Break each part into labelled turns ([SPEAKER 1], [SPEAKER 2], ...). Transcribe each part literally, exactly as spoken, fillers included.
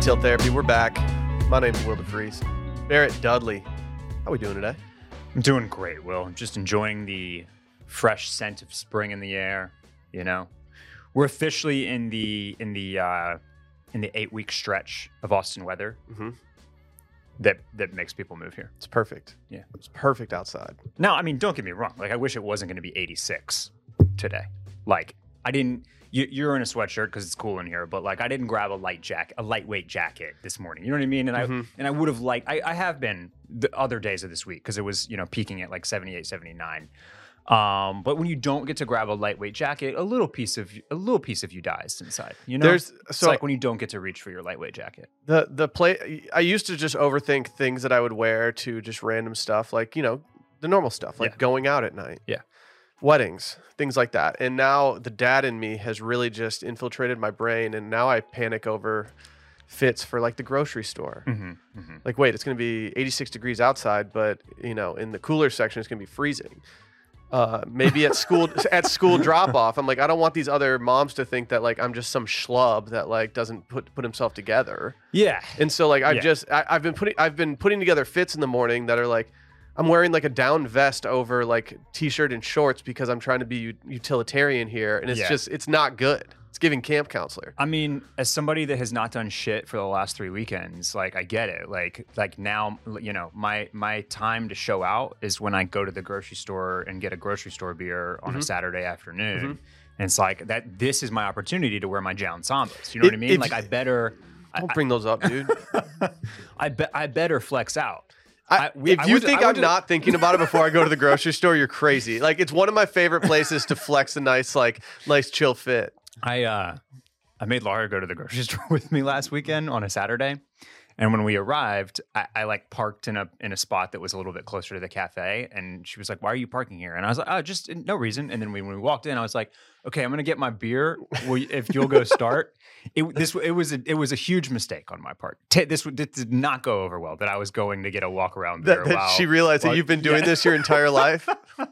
[SPEAKER 1] Retail Therapy, we're back. My name's Will DeFries. Barrett Dudley, how we doing today?
[SPEAKER 2] I'm doing great, Will. I'm just enjoying the fresh scent of spring in the air. You know, we're officially in the in the uh, in the eight week stretch of Austin weather
[SPEAKER 1] Mm-hmm.
[SPEAKER 2] that that makes people move here.
[SPEAKER 1] It's perfect.
[SPEAKER 2] Yeah,
[SPEAKER 1] It's perfect outside.
[SPEAKER 2] now, I mean, don't get me wrong. Like, I wish it wasn't going to be eighty-six today. Like, I didn't. You, you're in a sweatshirt because it's cool in here, but like, I didn't grab a light jacket, a lightweight jacket this morning. You know what I mean? And
[SPEAKER 1] Mhm.
[SPEAKER 2] I and I would have liked. I, I have been the other days of this week because it was, you know, peaking at like seventy-eight, seventy-nine. Um, but when you don't get to grab a lightweight jacket, a little piece of a little piece of you dies inside. You know,
[SPEAKER 1] There's
[SPEAKER 2] it's
[SPEAKER 1] so
[SPEAKER 2] like when you don't get to reach for your lightweight jacket.
[SPEAKER 1] the the play. I used to just overthink things that I would wear to just random stuff, like you know the normal stuff, like
[SPEAKER 2] Yeah.
[SPEAKER 1] going out at night.
[SPEAKER 2] Yeah.
[SPEAKER 1] Weddings, things like that. And now the dad in me has really just infiltrated my brain, and now I panic over fits for like the grocery store.
[SPEAKER 2] Mm-hmm, mm-hmm.
[SPEAKER 1] Like, wait, it's going to be eighty-six degrees outside, but you know, in the cooler section, it's going to be freezing. Uh, maybe at school, at school drop off, I'm like, I don't want these other moms to think that like I'm just some schlub that like doesn't put put himself together.
[SPEAKER 2] Yeah.
[SPEAKER 1] And so like I've
[SPEAKER 2] Yeah.
[SPEAKER 1] just I, I've been putting I've been putting together fits in the morning that are like I'm wearing like a down vest over like t-shirt and shorts because I'm trying to be u- utilitarian here, and it's
[SPEAKER 2] Yeah.
[SPEAKER 1] just it's not good. It's giving camp counselor.
[SPEAKER 2] I mean, as somebody that has not done shit for the last three weekends, like I get it. Like, like now, you know, my my time to show out is when I go to the grocery store and get a grocery store beer on
[SPEAKER 1] Mhm.
[SPEAKER 2] a Saturday afternoon.
[SPEAKER 1] Mhm.
[SPEAKER 2] And it's like that. This is my opportunity to wear my Jown Sambas. You know what I
[SPEAKER 1] If-
[SPEAKER 2] mean?
[SPEAKER 1] if-
[SPEAKER 2] Like I better,
[SPEAKER 1] Don't bring those up, dude.
[SPEAKER 2] I bet I better flex out.
[SPEAKER 1] I,
[SPEAKER 2] I- we-
[SPEAKER 1] if
[SPEAKER 2] I
[SPEAKER 1] you
[SPEAKER 2] went to-
[SPEAKER 1] think
[SPEAKER 2] I
[SPEAKER 1] I'm
[SPEAKER 2] went to-
[SPEAKER 1] not thinking about it before I go to the grocery store, you're crazy. Like it's one of my favorite places to flex a nice, like nice chill fit.
[SPEAKER 2] I uh, I made Laura go to the grocery store with me last weekend on a Saturday, and when we arrived, I, I like parked in a in a spot that was a little bit closer to the cafe, and she was like, "Why are you parking here?" And I was like, "Oh, just no reason." And then we, when we walked in, I was like, "Okay, I'm gonna get my beer. Will you, if you'll go start." It this it was a, it was a huge mistake on my part. Ta this, this did not go over well. That I was going to get a walk around beer
[SPEAKER 1] That, that
[SPEAKER 2] while
[SPEAKER 1] she realized
[SPEAKER 2] while-
[SPEAKER 1] that you've been doing
[SPEAKER 2] yeah.
[SPEAKER 1] this your entire life.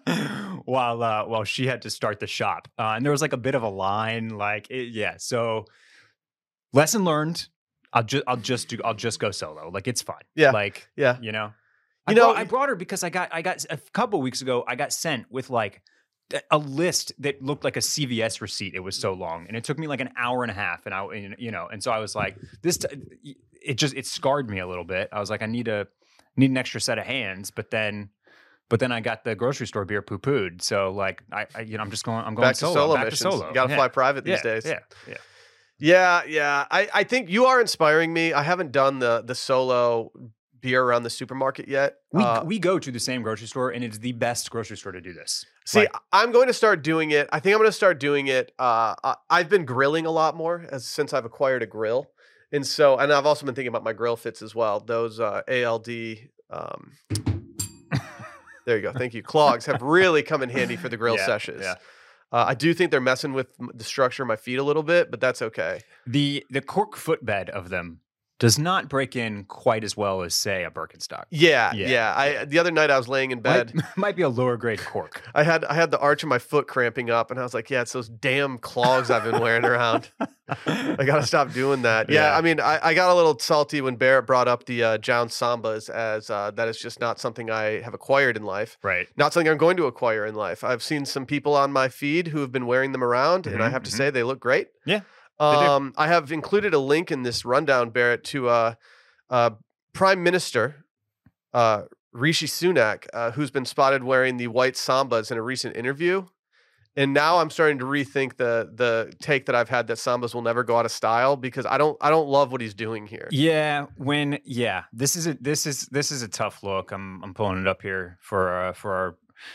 [SPEAKER 2] while uh, while she had to start the shop, uh, and there was like a bit of a line, like it, yeah. So lesson learned. I'll just I'll just do I'll just go solo. Like it's fine.
[SPEAKER 1] Yeah.
[SPEAKER 2] Like
[SPEAKER 1] Yeah.
[SPEAKER 2] you know.
[SPEAKER 1] You
[SPEAKER 2] I
[SPEAKER 1] know-
[SPEAKER 2] brought, I brought her because I got I got a couple weeks ago. I got sent with like a list that looked like a C V S receipt. It was so long, and it took me like an hour and a half. And I, and, you know, and so I was like, this. T- it just it scarred me a little bit. I was like, I need a need an extra set of hands. But then, but then I got the grocery store beer poo pooed. So like, I, I you know, I'm just going. I'm going
[SPEAKER 1] Back to
[SPEAKER 2] solo.
[SPEAKER 1] solo
[SPEAKER 2] Back
[SPEAKER 1] missions.
[SPEAKER 2] to solo.
[SPEAKER 1] You got to
[SPEAKER 2] Yeah.
[SPEAKER 1] fly private these
[SPEAKER 2] yeah,
[SPEAKER 1] days.
[SPEAKER 2] Yeah, yeah.
[SPEAKER 1] Yeah, yeah. I, I think you are inspiring me. I haven't done the the solo beer around the supermarket yet.
[SPEAKER 2] We
[SPEAKER 1] Uh,
[SPEAKER 2] we go to the same grocery store, and it's the best grocery store to do this.
[SPEAKER 1] see,
[SPEAKER 2] Like,
[SPEAKER 1] I'm going to start doing it. I think I'm going to start doing it. Uh, I- I've been grilling a lot more as since I've acquired a grill, and so and I've also been thinking about my grill fits as well. Those uh, A L D. Um, there you go. Thank you. Clogs have really come in handy for the grill
[SPEAKER 2] Yeah,
[SPEAKER 1] sessions.
[SPEAKER 2] yeah.
[SPEAKER 1] Uh, I do think they're messing with m- the structure of my feet a little bit, but that's okay.
[SPEAKER 2] The the cork footbed of them does not break in quite as well as, say, a Birkenstock.
[SPEAKER 1] Yeah,
[SPEAKER 2] Yeah,
[SPEAKER 1] yeah. I the other night I was laying in bed.
[SPEAKER 2] Might, might be a lower grade cork.
[SPEAKER 1] I had I had the arch of my foot cramping up, and I was like, "Yeah, it's those damn clogs I've been wearing around. I gotta stop doing that." Yeah,
[SPEAKER 2] Yeah.
[SPEAKER 1] I mean, I, I got a little salty when Barrett brought up the uh, Jown Sambas as uh, that is just not something I have acquired in life.
[SPEAKER 2] Right.
[SPEAKER 1] Not something I'm going to acquire in life. I've seen some people on my feed who have been wearing them around, and I
[SPEAKER 2] Mhm,
[SPEAKER 1] have to
[SPEAKER 2] mhm.
[SPEAKER 1] say they look great.
[SPEAKER 2] Yeah, do.
[SPEAKER 1] Um, I have included a link in this rundown, Barrett, to uh, uh, Prime Minister uh, Rishi Sunak, uh, who's been spotted wearing the white Sambas in a recent interview. And now I'm starting to rethink the the take that I've had that Sambas will never go out of style because I don't I don't love what he's doing here.
[SPEAKER 2] Yeah, when yeah, this is a this is this is a tough look. I'm I'm pulling it up here for uh, for our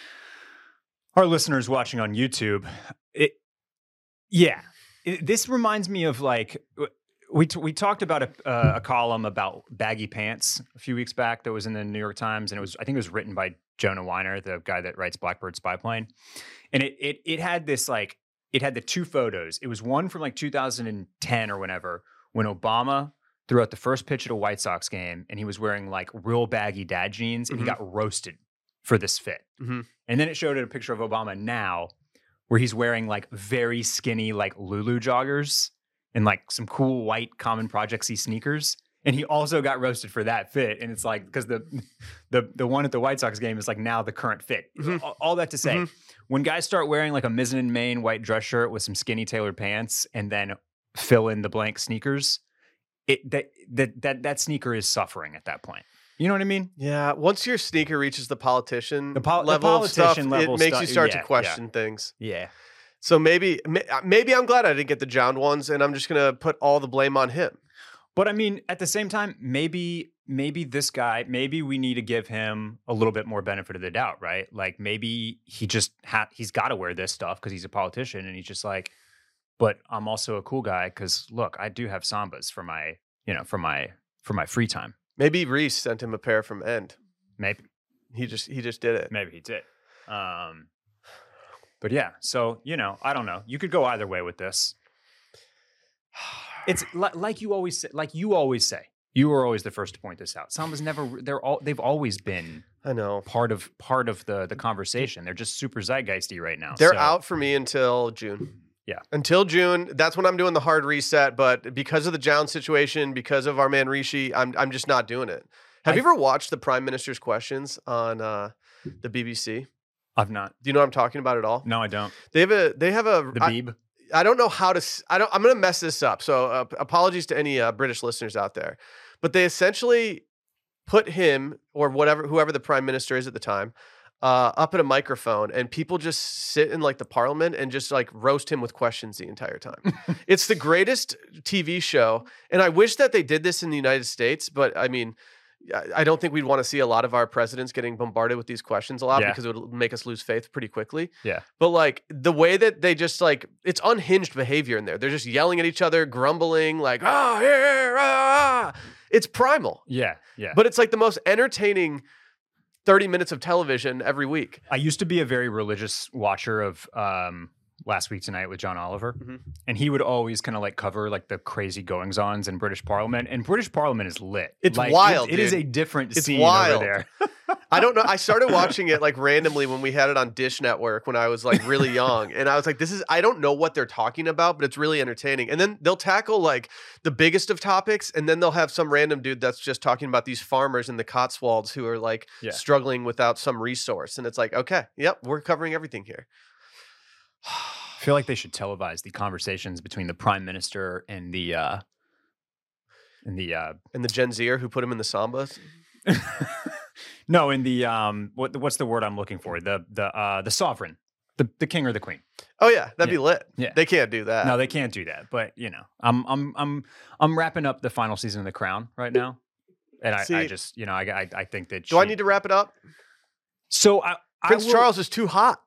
[SPEAKER 2] our listeners watching on YouTube. It yeah, it, this reminds me of like we t- we talked about a, uh, a column about baggy pants a few weeks back that was in the New York Times, and it was I think it was written by Jonah Weiner, the guy that writes Blackbird Spy Plane, and it it it had this like it had the two photos. It was one from like two thousand ten or whenever when Obama threw out the first pitch at a White Sox game, and he was wearing like real baggy dad jeans, and
[SPEAKER 1] Mhm.
[SPEAKER 2] he got roasted for this fit.
[SPEAKER 1] Mhm.
[SPEAKER 2] And then it showed a picture of Obama now, where he's wearing like very skinny like Lulu joggers. in like some cool white Common Project-y sneakers. And he also got roasted for that fit. And it's like, because the, the the one at the White Sox game is like now the current fit.
[SPEAKER 1] Mhm.
[SPEAKER 2] All, all that to say,
[SPEAKER 1] Mhm.
[SPEAKER 2] when guys start wearing like a mizzen main white dress shirt with some skinny tailored pants and then fill in the blank sneakers, it that that that that sneaker is suffering at that point. You know what I mean?
[SPEAKER 1] Yeah. Once your sneaker reaches the politician
[SPEAKER 2] The pol- the
[SPEAKER 1] level of stuff,
[SPEAKER 2] politician level
[SPEAKER 1] it makes
[SPEAKER 2] stu-
[SPEAKER 1] you start
[SPEAKER 2] yeah,
[SPEAKER 1] to question things.
[SPEAKER 2] Yeah.
[SPEAKER 1] So maybe may- maybe I'm glad I didn't get the Jound ones, and I'm just gonna put all the blame on him.
[SPEAKER 2] But I mean, at the same time, maybe maybe this guy, maybe we need to give him a little bit more benefit of the doubt, right? Like maybe he just ha- he's got to wear this stuff because he's a politician, and he's just like, but I'm also a cool guy because look, I do have Sambas for my, you know, for my for my free time.
[SPEAKER 1] Maybe Reese sent him a pair from End.
[SPEAKER 2] Maybe
[SPEAKER 1] He just he just did it.
[SPEAKER 2] maybe he did. Um, but yeah, so you know, I don't know. You could go either way with this. It's li- like you always say, like you always say. You were always the first to point this out. Samba's never. They're all. They've always been
[SPEAKER 1] I know.
[SPEAKER 2] part of part of the the conversation. They're just super zeitgeisty right now.
[SPEAKER 1] They're
[SPEAKER 2] so-
[SPEAKER 1] out for me until June.
[SPEAKER 2] Yeah.
[SPEAKER 1] Until June. That's when I'm doing the hard reset. But because of the Jound situation, because of our man Rishi, I'm I'm just not doing it. Have
[SPEAKER 2] I-
[SPEAKER 1] you ever watched the Prime Minister's questions on uh, the B B C?
[SPEAKER 2] I've not.
[SPEAKER 1] Do you know what I'm talking about at all?
[SPEAKER 2] No, I don't.
[SPEAKER 1] They have a they have a
[SPEAKER 2] The
[SPEAKER 1] I-
[SPEAKER 2] Beeb.
[SPEAKER 1] I don't know how to. s- I don't. I'm going to mess this up. So uh, apologies to any uh, British listeners out there. But they essentially put him or whatever, whoever the prime minister is at the time, uh, up at a microphone, and people just sit in like the parliament and just like roast him with questions the entire time. It's the greatest T V show, and I wish that they did this in the United States. But I mean, I- I don't think we'd want to see a lot of our presidents getting bombarded with these questions a lot
[SPEAKER 2] Yeah.
[SPEAKER 1] because it would make us lose faith pretty quickly.
[SPEAKER 2] Yeah.
[SPEAKER 1] But like the way that they just like, it's unhinged behavior in there. They're just yelling at each other, grumbling, like, ah, here, ah. It's primal.
[SPEAKER 2] Yeah. Yeah.
[SPEAKER 1] But it's like the most entertaining thirty minutes of television every week.
[SPEAKER 2] I used to be a very religious watcher of um, Last Week Tonight with John Oliver,
[SPEAKER 1] Mhm.
[SPEAKER 2] and he would always kind of like cover like the crazy goings-ons in British Parliament. And British Parliament is lit.
[SPEAKER 1] It's
[SPEAKER 2] Like,
[SPEAKER 1] wild,
[SPEAKER 2] It, it is
[SPEAKER 1] dude.
[SPEAKER 2] a different
[SPEAKER 1] It's
[SPEAKER 2] scene
[SPEAKER 1] wild.
[SPEAKER 2] over there.
[SPEAKER 1] I don't know. I started watching it like randomly when we had it on Dish Network when I was like really young. And I was like, this is, I don't know what they're talking about, but it's really entertaining. And then they'll tackle like the biggest of topics. And then they'll have some random dude that's just talking about these farmers in the Cotswolds who are like
[SPEAKER 2] Yeah.
[SPEAKER 1] struggling without some resource. And it's like, okay, yep, we're covering everything here.
[SPEAKER 2] I feel like they should televise the conversations between the prime minister and the uh and the uh
[SPEAKER 1] And the Gen Zer who put him in the Sambas.
[SPEAKER 2] no, in the um what what's the word I'm looking for? The the uh the sovereign. The the king or the queen.
[SPEAKER 1] Oh yeah, that'd be lit.
[SPEAKER 2] Yeah.
[SPEAKER 1] They can't do that.
[SPEAKER 2] No, they can't do that. But you know, I'm I'm I'm I'm wrapping up the final season of The Crown right now. And I, I
[SPEAKER 1] See-
[SPEAKER 2] just, you know, I I, I think that
[SPEAKER 1] do I
[SPEAKER 2] she-
[SPEAKER 1] need to wrap it up?
[SPEAKER 2] So I
[SPEAKER 1] Prince
[SPEAKER 2] I will,
[SPEAKER 1] Charles is too hot.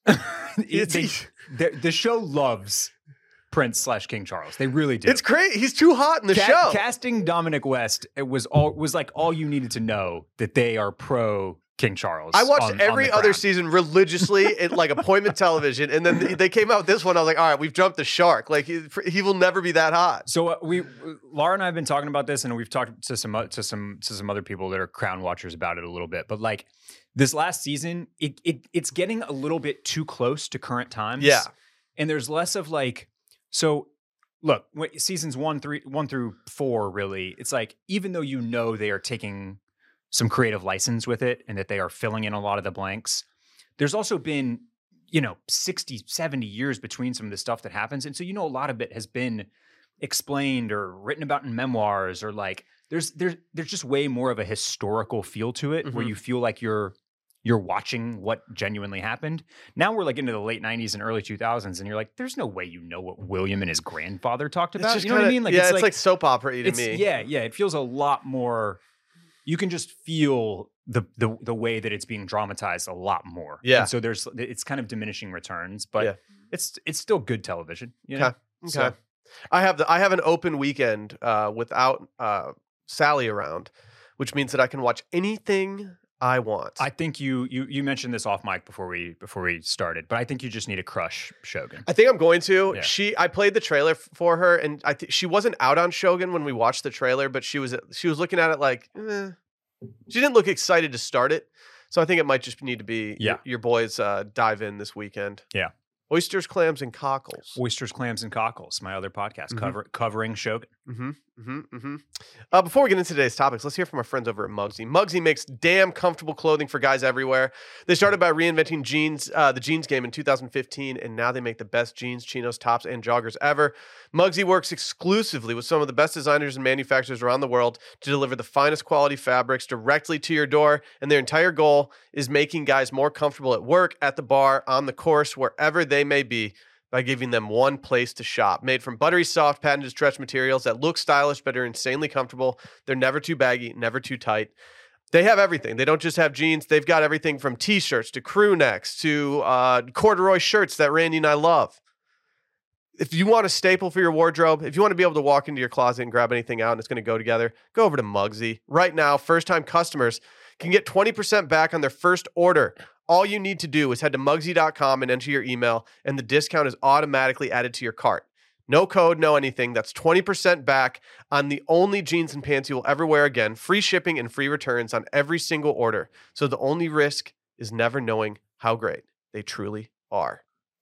[SPEAKER 2] it, they, the, the show loves Prince slash King Charles. They really do.
[SPEAKER 1] It's great. He's too hot in the
[SPEAKER 2] Ca-
[SPEAKER 1] show.
[SPEAKER 2] Casting Dominic West, it was all was like all you needed to know that they are pro King Charles.
[SPEAKER 1] I watched
[SPEAKER 2] on- on
[SPEAKER 1] every
[SPEAKER 2] The
[SPEAKER 1] other
[SPEAKER 2] Crown.
[SPEAKER 1] season religiously at like appointment television, and then they came out with this one. I was like, all right, we've jumped the shark. Like he, he will never be that hot.
[SPEAKER 2] So uh, we, Laura and I have been talking about this, and we've talked to some o- to some to some other people that are Crown watchers about it a little bit. But like this last season, it it it's getting a little bit too close to current times.
[SPEAKER 1] Yeah.
[SPEAKER 2] and there's less of like so. Look, when- seasons one, three, one through four, really, it's like even though you know they are taking some creative license with it and that they are filling in a lot of the blanks, there's also been, you know, sixty, seventy years between some of the stuff that happens. And so, you know, a lot of it has been explained or written about in memoirs or like there's there's there's just way more of a historical feel to it where
[SPEAKER 1] Mhm.
[SPEAKER 2] you feel like you're you're watching what genuinely happened. Now we're like into the late nineties and early two thousands, and you're like, there's no way you know what William and his grandfather talked
[SPEAKER 1] It's
[SPEAKER 2] about.
[SPEAKER 1] just
[SPEAKER 2] You know what I
[SPEAKER 1] kinda-
[SPEAKER 2] mean? Like
[SPEAKER 1] yeah,
[SPEAKER 2] it's,
[SPEAKER 1] it's like, soap opera to
[SPEAKER 2] it's,
[SPEAKER 1] me.
[SPEAKER 2] yeah, yeah. It feels a lot more. You can just feel the the the way that it's being dramatized a lot more.
[SPEAKER 1] Yeah.
[SPEAKER 2] And so there's it's kind of diminishing returns, but
[SPEAKER 1] Yeah.
[SPEAKER 2] it's it's still good television. You know?
[SPEAKER 1] Okay.
[SPEAKER 2] So-
[SPEAKER 1] Okay. I have the I have an open weekend uh, without uh, Sally around, which means that I can watch anything I want.
[SPEAKER 2] I think you you you mentioned this off mic before we before we started, but I think you just need to crush Shogun.
[SPEAKER 1] I think I'm going to.
[SPEAKER 2] Yeah.
[SPEAKER 1] She, I played the trailer f- for her, and I th- she wasn't out on Shogun when we watched the trailer, but she was she was looking at it like, eh. She didn't look excited to start it. So I think it might just need to be
[SPEAKER 2] Yeah.
[SPEAKER 1] your, your boys uh, dive in this weekend.
[SPEAKER 2] Yeah.
[SPEAKER 1] Oysters, clams, and cockles.
[SPEAKER 2] Oysters, Clams, and Cockles, my other podcast,
[SPEAKER 1] Mhm.
[SPEAKER 2] cover, covering Shogun.
[SPEAKER 1] Mm-hmm, mm-hmm, mm-hmm. Uh, before we get into today's topics, let's hear from our friends over at Muggsy. Muggsy makes damn comfortable clothing for guys everywhere. They started by reinventing jeans, uh, the jeans game in two thousand fifteen, and now they make the best jeans, chinos, tops, and joggers ever. Muggsy works exclusively with some of the best designers and manufacturers around the world to deliver the finest quality fabrics directly to your door, and their entire goal is making guys more comfortable at work, at the bar, on the course, wherever they may be, by giving them one place to shop. Made from buttery soft patented stretch materials that look stylish but are insanely comfortable. They're never too baggy, never too tight. They have everything. They don't just have jeans. They've got everything from t-shirts to crew necks to uh, corduroy shirts that Randy and I love. If you want a staple for your wardrobe, if you want to be able to walk into your closet and grab anything out and it's going to go together, go over to Muggsy. Right now, first-time customers can get twenty percent back on their first order. All you need to do is head to Muggsy dot com and enter your email, and the discount is automatically added to your cart. No code, no anything. That's twenty percent back on the only jeans and pants you will ever wear again. Free shipping and free returns on every single order. So the only risk is never knowing how great they truly are.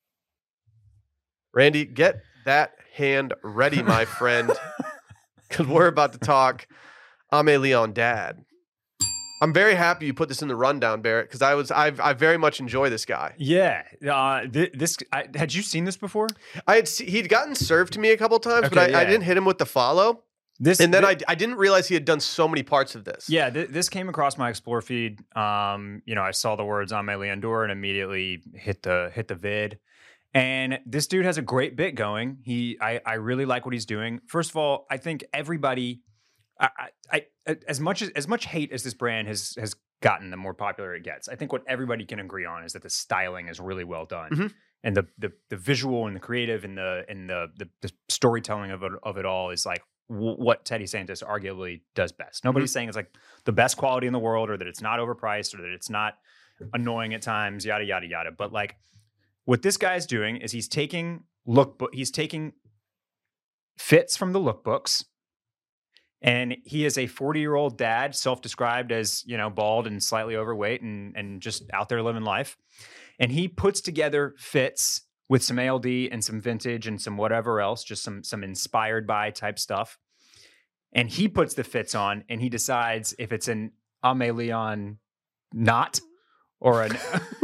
[SPEAKER 1] Randy, get that hand ready, my friend, because we're about to talk Aimé Leon Dad. I'm very happy you put this in the rundown, Barrett, because I was I I very much enjoy this guy.
[SPEAKER 2] Yeah, uh, th- this I, had you seen this before?
[SPEAKER 1] I had se- he'd gotten served to me a couple times,
[SPEAKER 2] Okay,
[SPEAKER 1] but I,
[SPEAKER 2] yeah.
[SPEAKER 1] I didn't hit him with the follow.
[SPEAKER 2] This
[SPEAKER 1] And then
[SPEAKER 2] thi-
[SPEAKER 1] I I didn't realize he had done so many parts of this.
[SPEAKER 2] Yeah, th- this came across my Explore feed. Um, you know, I saw the words Aimé Leon Dor and immediately hit the hit the vid. And this dude has a great bit going. He, I, I really like what he's doing. First of all, I think everybody, I, I, I as much as as much hate as this brand has has gotten, the more popular it gets. I think what everybody can agree on is that the styling is really well done,
[SPEAKER 1] Mhm.
[SPEAKER 2] and the, the the visual and the creative and the and the the, the storytelling of it of it all is like w- what Teddy Santis arguably does best. Nobody's saying it's like the best quality in the world, or that it's not overpriced, or that it's not annoying at times, yada yada yada. But like, what this guy's doing is he's taking lookbook, he's taking fits from the lookbooks, and he is a forty-year-old dad, self-described as, you know, bald and slightly overweight and and just out there living life. And he puts together fits with some A L D and some vintage and some whatever else, just some some inspired by type stuff. And he puts the fits on, and he decides if it's an Aimé Leon not or an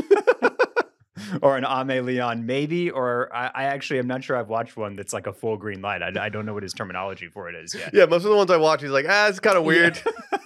[SPEAKER 2] or an Aimé Leon maybe, or I, I actually am not sure I've watched one that's like a full green light. I, I don't know what his terminology for it is yet.
[SPEAKER 1] Yeah, most of the ones I watch, he's like, ah, it's kind of weird.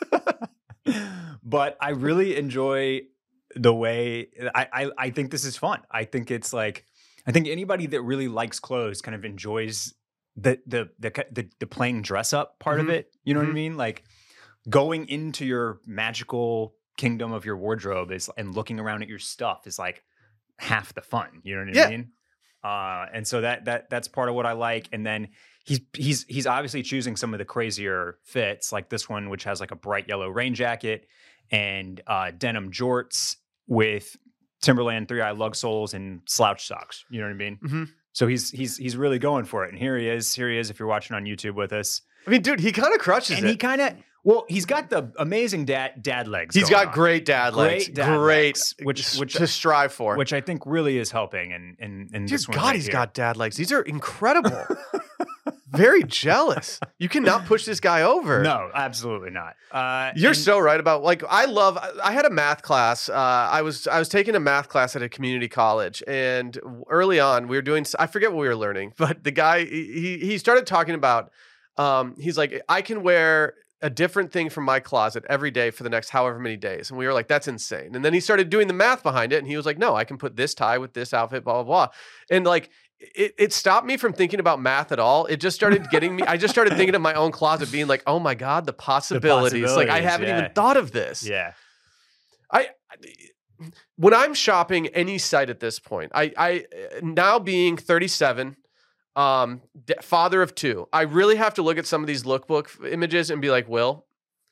[SPEAKER 2] Yeah. But I really enjoy the way I, I I think this is fun. I think it's like, I think anybody that really likes clothes kind of enjoys the the the the, the playing dress up part
[SPEAKER 1] Mhm.
[SPEAKER 2] of it. You know what I
[SPEAKER 1] Mhm.
[SPEAKER 2] mean? Like going into your magical kingdom of your wardrobe is and looking around at your stuff is like half the fun. You know what I
[SPEAKER 1] Yeah.
[SPEAKER 2] mean? Uh, and so that that that's part of what I like. And then he's he's he's obviously choosing some of the crazier fits, like this one, which has like a bright yellow rain jacket and uh, denim jorts with Timberland three eye lug soles and slouch socks. You know what I mean?
[SPEAKER 1] Mhm.
[SPEAKER 2] So he's he's he's really going for it. And here he is. Here he is. If you're watching on YouTube with us,
[SPEAKER 1] I mean, dude, he kind of crushes
[SPEAKER 2] and
[SPEAKER 1] it.
[SPEAKER 2] he kind of well, he's got the amazing dad dad legs.
[SPEAKER 1] He's
[SPEAKER 2] going
[SPEAKER 1] got
[SPEAKER 2] on,
[SPEAKER 1] great dad legs.
[SPEAKER 2] Great dad
[SPEAKER 1] great,
[SPEAKER 2] legs, which-
[SPEAKER 1] s-
[SPEAKER 2] which-
[SPEAKER 1] to strive for.
[SPEAKER 2] which I think really is helping. And and and
[SPEAKER 1] Dear
[SPEAKER 2] this one
[SPEAKER 1] God,
[SPEAKER 2] right
[SPEAKER 1] he's
[SPEAKER 2] here.
[SPEAKER 1] got dad legs. These are incredible. Very jealous. You cannot push this guy over.
[SPEAKER 2] No, absolutely not. Uh,
[SPEAKER 1] You're
[SPEAKER 2] and-
[SPEAKER 1] so right about, like, I love, I had a math class. Uh, I was, I was taking a math class at a community college, and early on we were doing, I forget what we were learning, but the guy, he, he started talking about, um, he's like, I can wear a different thing from my closet every day for the next however many days. And we were like, that's insane. And then he started doing the math behind it, and he was like, no, I can put this tie with this outfit, blah, blah, blah. And like, It, it stopped me from thinking about math at all. It just started getting me. I just started thinking of my own closet, being like, "Oh my God, the possibilities!" like I
[SPEAKER 2] possibilities,
[SPEAKER 1] haven't
[SPEAKER 2] yeah.
[SPEAKER 1] even thought of this.
[SPEAKER 2] Yeah.
[SPEAKER 1] I when I'm shopping any site at this point, I, I now being thirty-seven, um, d- father of two, I really have to look at some of these lookbook f- images and be like, "Will,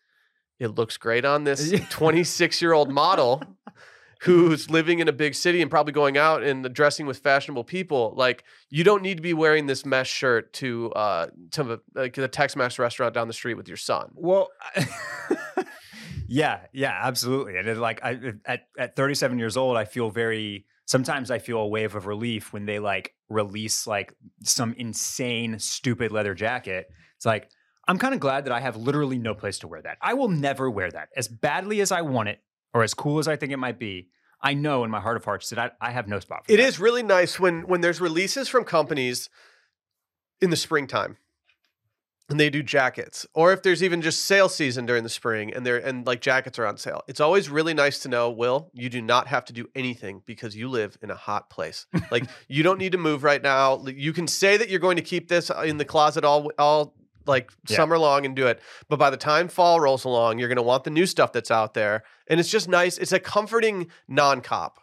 [SPEAKER 1] it looks great on this twenty-six-year-old model." Who's living in a big city and probably going out and dressing with fashionable people. Like, you don't need to be wearing this mesh shirt to uh to the, like the Tex-Mex restaurant down the street with your son.
[SPEAKER 2] Well, yeah, yeah, absolutely. And it, like I at at thirty-seven years old, I feel very sometimes I feel a wave of relief when they like release like some insane, stupid leather jacket. It's like, I'm kind of glad that I have literally no place to wear that. I will never wear that. As badly as I want it, or as cool as I think it might be, I know in my heart of hearts that I, I have no spot for
[SPEAKER 1] It
[SPEAKER 2] that.
[SPEAKER 1] is really nice when when there's releases from companies in the springtime and they do jackets, or if there's even just sale season during the spring and they're and like jackets are on sale. It's always really nice to know, Will, you do not have to do anything because you live in a hot place. Like you don't need to move right now. You can say that you're going to keep this in the closet all all like
[SPEAKER 2] Yeah.
[SPEAKER 1] summer long and do it. But by the time fall rolls along, you're going to want the new stuff that's out there. And it's just nice. It's a comforting non-cop.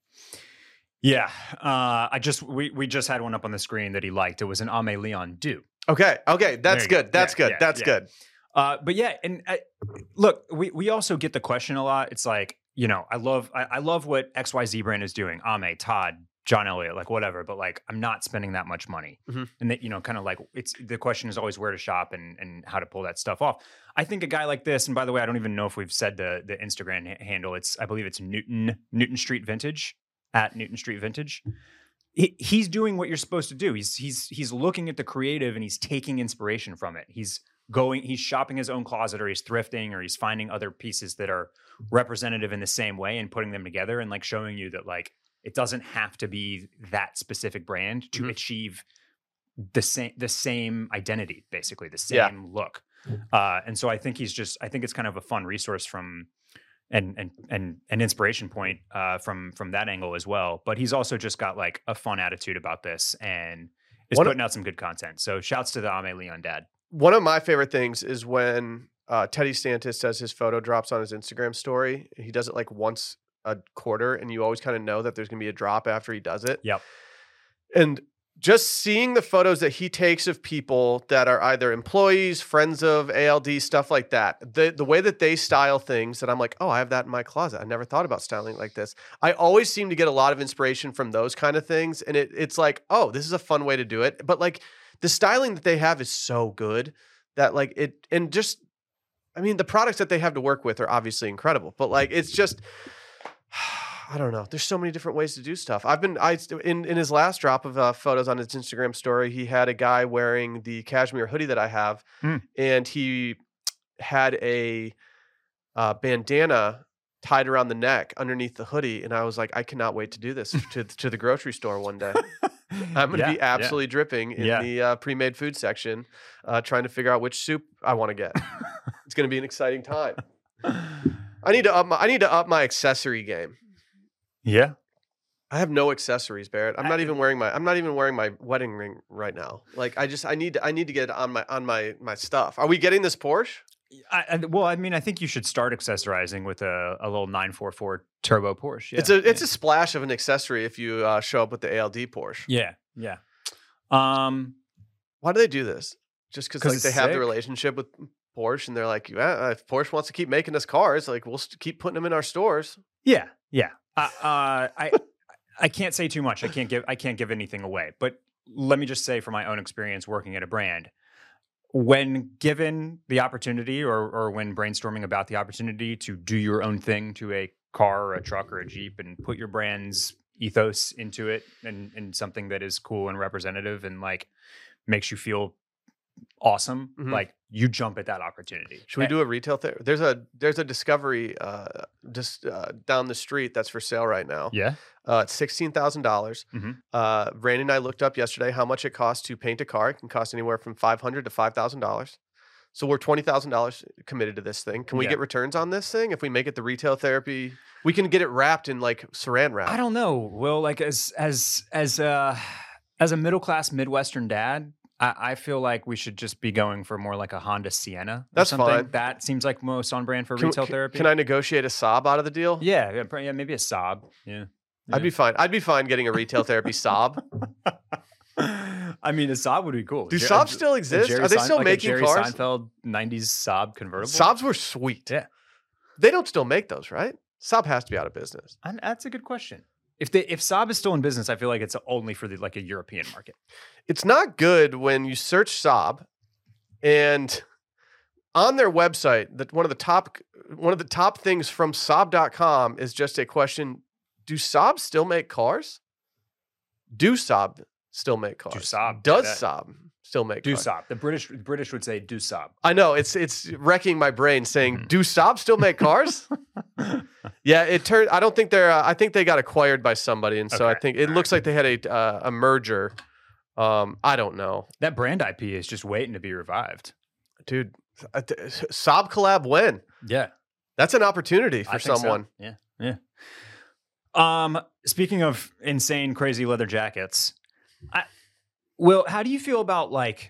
[SPEAKER 2] Yeah. Uh, I just, we, we just had one up on the screen that he liked. It was an Ame Leon do.
[SPEAKER 1] Okay. Okay. That's
[SPEAKER 2] you go.
[SPEAKER 1] good. That's
[SPEAKER 2] Yeah,
[SPEAKER 1] good.
[SPEAKER 2] yeah,
[SPEAKER 1] That's
[SPEAKER 2] yeah.
[SPEAKER 1] good.
[SPEAKER 2] Uh, but yeah, and I, look, we, we also get the question a lot. It's like, you know, I love, I, I love what X Y Z brand is doing. Ame, Todd, John Elliott, like whatever, but like, I'm not spending that much money.
[SPEAKER 1] Mhm.
[SPEAKER 2] And that, you know, kind of like it's, the question is always where to shop and, and how to pull that stuff off. I think a guy like this, and by the way, I don't even know if we've said the, the Instagram ha- handle. It's, I believe it's Newton, Newton Street Vintage at Newton Street Vintage. He, he's doing what you're supposed to do. He's, he's, he's looking at the creative and he's taking inspiration from it. He's going, he's shopping his own closet, or he's thrifting, or he's finding other pieces that are representative in the same way and putting them together and like showing you that like, it doesn't have to be that specific brand to
[SPEAKER 1] Mhm.
[SPEAKER 2] achieve the same the same identity, basically the same
[SPEAKER 1] Yeah.
[SPEAKER 2] look. Uh, and so I think he's just I think it's kind of a fun resource from and and and an inspiration point uh, from from that angle as well. But he's also just got like a fun attitude about this and is
[SPEAKER 1] One of-
[SPEAKER 2] putting out some good content. So shouts to the Ame Leon dad.
[SPEAKER 1] One of my favorite things is when uh, Teddy Santis does his photo drops on his Instagram story. He does it like once a quarter, and you always kind of know that there's going to be a drop after he does it.
[SPEAKER 2] Yep.
[SPEAKER 1] And just seeing the photos that he takes of people that are either employees, friends of A L D, stuff like that, the the way that they style things, that I'm like, oh, I have that in my closet. I never thought about styling like this. I always seem to get a lot of inspiration from those kind of things. And it, it's like, oh, this is a fun way to do it. But like the styling that they have is so good that like it, and just, I mean, the products that they have to work with are obviously incredible, but like, it's just, I don't know. There's so many different ways to do stuff. I've been, I in, in his last drop of uh, photos on his Instagram story, he had a guy wearing the cashmere hoodie that I have,
[SPEAKER 2] Hmm.
[SPEAKER 1] and he had a uh, bandana tied around the neck underneath the hoodie, and I was like, I cannot wait to do this to to the grocery store one day. I'm going to
[SPEAKER 2] Yeah,
[SPEAKER 1] be absolutely dripping in
[SPEAKER 2] Yeah.
[SPEAKER 1] the uh, pre-made food section, uh, trying to figure out which soup I want to get. It's going to be an exciting time.
[SPEAKER 2] yeah.
[SPEAKER 1] I need to up my I need to up my accessory game.
[SPEAKER 2] Yeah.
[SPEAKER 1] I have no accessories, Barrett. I'm
[SPEAKER 2] I-
[SPEAKER 1] not even wearing my I'm not even wearing my wedding ring right now. Like I just I need to I need to get it on my on my my stuff. Are we getting this Porsche?
[SPEAKER 2] I, I, well, I mean, I think you should start accessorizing with a, a little nine forty-four turbo Porsche. Yeah.
[SPEAKER 1] It's a it's a splash of an accessory if you uh, show up with the A L D Porsche.
[SPEAKER 2] yeah, yeah. Um,
[SPEAKER 1] Why do they do this? Just because
[SPEAKER 2] 'Cause
[SPEAKER 1] like
[SPEAKER 2] it's
[SPEAKER 1] they have the
[SPEAKER 2] sick.
[SPEAKER 1] relationship with Porsche and they're like, yeah, if Porsche wants to keep making us cars, like we'll st- keep putting them in our stores.
[SPEAKER 2] yeah, yeah. Uh, uh, I I can't say too much. I can't give I can't give anything away. But let me just say, from my own experience working at a brand, when given the opportunity, or or when brainstorming about the opportunity to do your own thing to a car or a truck or a Jeep and put your brand's ethos into it, and and something that is cool and representative and like makes you feel awesome,
[SPEAKER 1] Mhm.
[SPEAKER 2] like you jump at that opportunity.
[SPEAKER 1] Should we do a retail thing? There's a there's a Discovery uh, just uh, down the street that's for sale right now.
[SPEAKER 2] Yeah.
[SPEAKER 1] Uh, it's sixteen thousand dollars.
[SPEAKER 2] Mhm.
[SPEAKER 1] Uh, Randy and I looked up yesterday how much it costs to paint a car. It can cost anywhere from five hundred to five thousand dollars. So we're twenty thousand dollars committed to this thing. Can we
[SPEAKER 2] Yeah.
[SPEAKER 1] get returns on this thing if we make it the retail therapy? We can get it wrapped in like Saran wrap.
[SPEAKER 2] I don't know. Well, like as as as uh as a middle class Midwestern dad, I, I feel like we should just be going for more like a Honda Sienna. Or
[SPEAKER 1] That's
[SPEAKER 2] something.
[SPEAKER 1] fine.
[SPEAKER 2] That seems like most on brand for
[SPEAKER 1] Can,
[SPEAKER 2] retail
[SPEAKER 1] can-
[SPEAKER 2] therapy.
[SPEAKER 1] can I negotiate a sob out of the deal?
[SPEAKER 2] Yeah, yeah, pr- yeah, maybe a Saab. Yeah.
[SPEAKER 1] I'd be fine. I'd be fine getting a retail therapy sob.
[SPEAKER 2] I mean, a Saab would be cool.
[SPEAKER 1] Do
[SPEAKER 2] Jer-
[SPEAKER 1] Saabs
[SPEAKER 2] a-
[SPEAKER 1] still
[SPEAKER 2] a
[SPEAKER 1] exist?
[SPEAKER 2] Jerry
[SPEAKER 1] Are they
[SPEAKER 2] Sein-
[SPEAKER 1] still
[SPEAKER 2] like a
[SPEAKER 1] making
[SPEAKER 2] Jerry
[SPEAKER 1] cars?
[SPEAKER 2] Seinfeld nineties Saab convertible.
[SPEAKER 1] Saabs were sweet.
[SPEAKER 2] Yeah.
[SPEAKER 1] They don't still make those, right? Saab has to be out of business.
[SPEAKER 2] And that's a good question. If they if Saab is still in business, I feel like it's only for the like a European market.
[SPEAKER 1] It's not good when you search Saab and on their website, that one of the top one of the top things from Saab dot com is just a question, do Saab still make cars? Do Saab still make cars?
[SPEAKER 2] Do Saab,
[SPEAKER 1] Does
[SPEAKER 2] yeah, that-
[SPEAKER 1] Saab still make
[SPEAKER 2] Do
[SPEAKER 1] cars?
[SPEAKER 2] Saab. The British the British would say do Saab.
[SPEAKER 1] I know it's it's wrecking my brain saying,
[SPEAKER 2] Mhm.
[SPEAKER 1] do Saab still make cars? Yeah, it turned. I don't think they're. Uh, I think they got acquired by somebody, and so I
[SPEAKER 2] Okay.
[SPEAKER 1] think it looks like they had a uh, a merger. Um, I don't know,
[SPEAKER 2] That brand I P is just waiting to be revived.
[SPEAKER 1] dude. uh, th- Saab collab when?
[SPEAKER 2] Yeah.
[SPEAKER 1] That's an opportunity for
[SPEAKER 2] I think so.
[SPEAKER 1] someone.
[SPEAKER 2] Yeah. Yeah. Um, speaking of insane, crazy leather jackets, I, Will, how do you feel about like,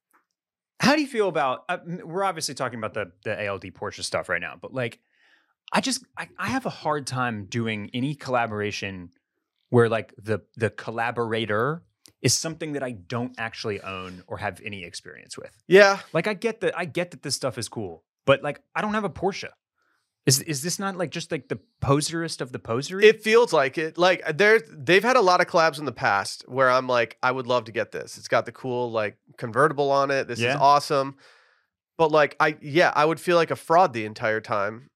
[SPEAKER 2] how do you feel about, uh, m- we're obviously talking about the, the A L D Porsche stuff right now, but like, I just, I, I have a hard time doing any collaboration where like the, the collaborator is something that I don't actually own or have any experience with.
[SPEAKER 1] Yeah,
[SPEAKER 2] Like I get that, I get that this stuff is cool, but like, I don't have a Porsche. Is is this not like just like the poserist of the posery?
[SPEAKER 1] it feels like it. Like they're they've had a lot of collabs in the past where I'm like, I would love to get this. It's got the cool like convertible on it. This
[SPEAKER 2] Yeah.
[SPEAKER 1] is awesome. But like I yeah, I would feel like a fraud the entire time,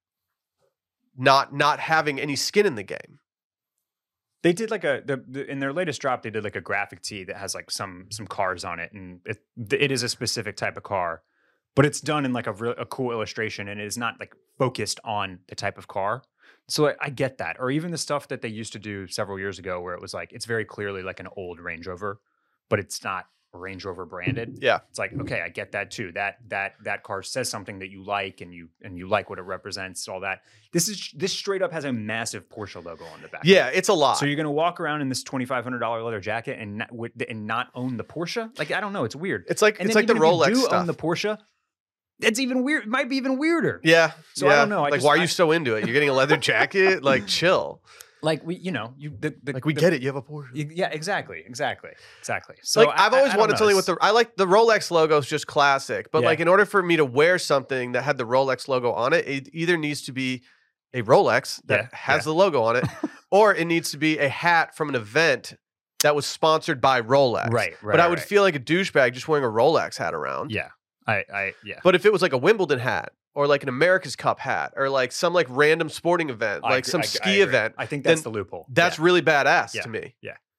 [SPEAKER 1] not not having any skin in the game.
[SPEAKER 2] They did like a the, the, in their latest drop. They did like a graphic tee that has like some some cars on it, and it it is a specific type of car, but it's done in like a real a cool illustration, and it is not like focused on the type of car. So I, I get that, or even the stuff that they used to do several years ago, where it was like it's very clearly like an old Range Rover, but it's not Range Rover branded.
[SPEAKER 1] Yeah.
[SPEAKER 2] It's like, okay, I get that too. That that that car says something that you like, and you and you like what it represents. All that. This is this straight up has a massive Porsche logo on the back.
[SPEAKER 1] Yeah, it's a lot.
[SPEAKER 2] So you're gonna walk around in this twenty five hundred dollar leather jacket and not, with- and not own the Porsche? Like I don't know. It's weird.
[SPEAKER 1] it's like
[SPEAKER 2] And
[SPEAKER 1] it's
[SPEAKER 2] then
[SPEAKER 1] like the
[SPEAKER 2] even if
[SPEAKER 1] Rolex
[SPEAKER 2] you do
[SPEAKER 1] stuff.
[SPEAKER 2] own the Porsche. It's even weird. It might be even weirder.
[SPEAKER 1] yeah.
[SPEAKER 2] So I
[SPEAKER 1] yeah.
[SPEAKER 2] don't know. I
[SPEAKER 1] like
[SPEAKER 2] just-
[SPEAKER 1] why are
[SPEAKER 2] I-
[SPEAKER 1] you so into it? You're getting a leather jacket? Like chill.
[SPEAKER 2] Like we, you know, you the, the,
[SPEAKER 1] Like we
[SPEAKER 2] the-
[SPEAKER 1] get it. You have a Porsche.
[SPEAKER 2] you- yeah, exactly, exactly, exactly. So
[SPEAKER 1] like
[SPEAKER 2] I-
[SPEAKER 1] I've
[SPEAKER 2] I-
[SPEAKER 1] always
[SPEAKER 2] I don't
[SPEAKER 1] wanted
[SPEAKER 2] know.
[SPEAKER 1] something with the I like the Rolex logo is just classic, but
[SPEAKER 2] Yeah.
[SPEAKER 1] like in order for me to wear something that had the Rolex logo on it, it either needs to be a Rolex that
[SPEAKER 2] Yeah,
[SPEAKER 1] has
[SPEAKER 2] yeah.
[SPEAKER 1] the logo on it, or it needs to be a hat from an event that was sponsored by Rolex.
[SPEAKER 2] Right, right.
[SPEAKER 1] But I would
[SPEAKER 2] right.
[SPEAKER 1] feel like a douchebag just wearing a Rolex hat around.
[SPEAKER 2] Yeah, I, I, yeah.
[SPEAKER 1] But if it was like a Wimbledon hat or like an America's Cup hat or like some like random sporting event,
[SPEAKER 2] I
[SPEAKER 1] like
[SPEAKER 2] agree-
[SPEAKER 1] some
[SPEAKER 2] I- I
[SPEAKER 1] ski
[SPEAKER 2] agree.
[SPEAKER 1] event,
[SPEAKER 2] I think that's
[SPEAKER 1] then
[SPEAKER 2] the loophole.
[SPEAKER 1] that's
[SPEAKER 2] yeah.
[SPEAKER 1] really badass
[SPEAKER 2] Yeah.
[SPEAKER 1] to me.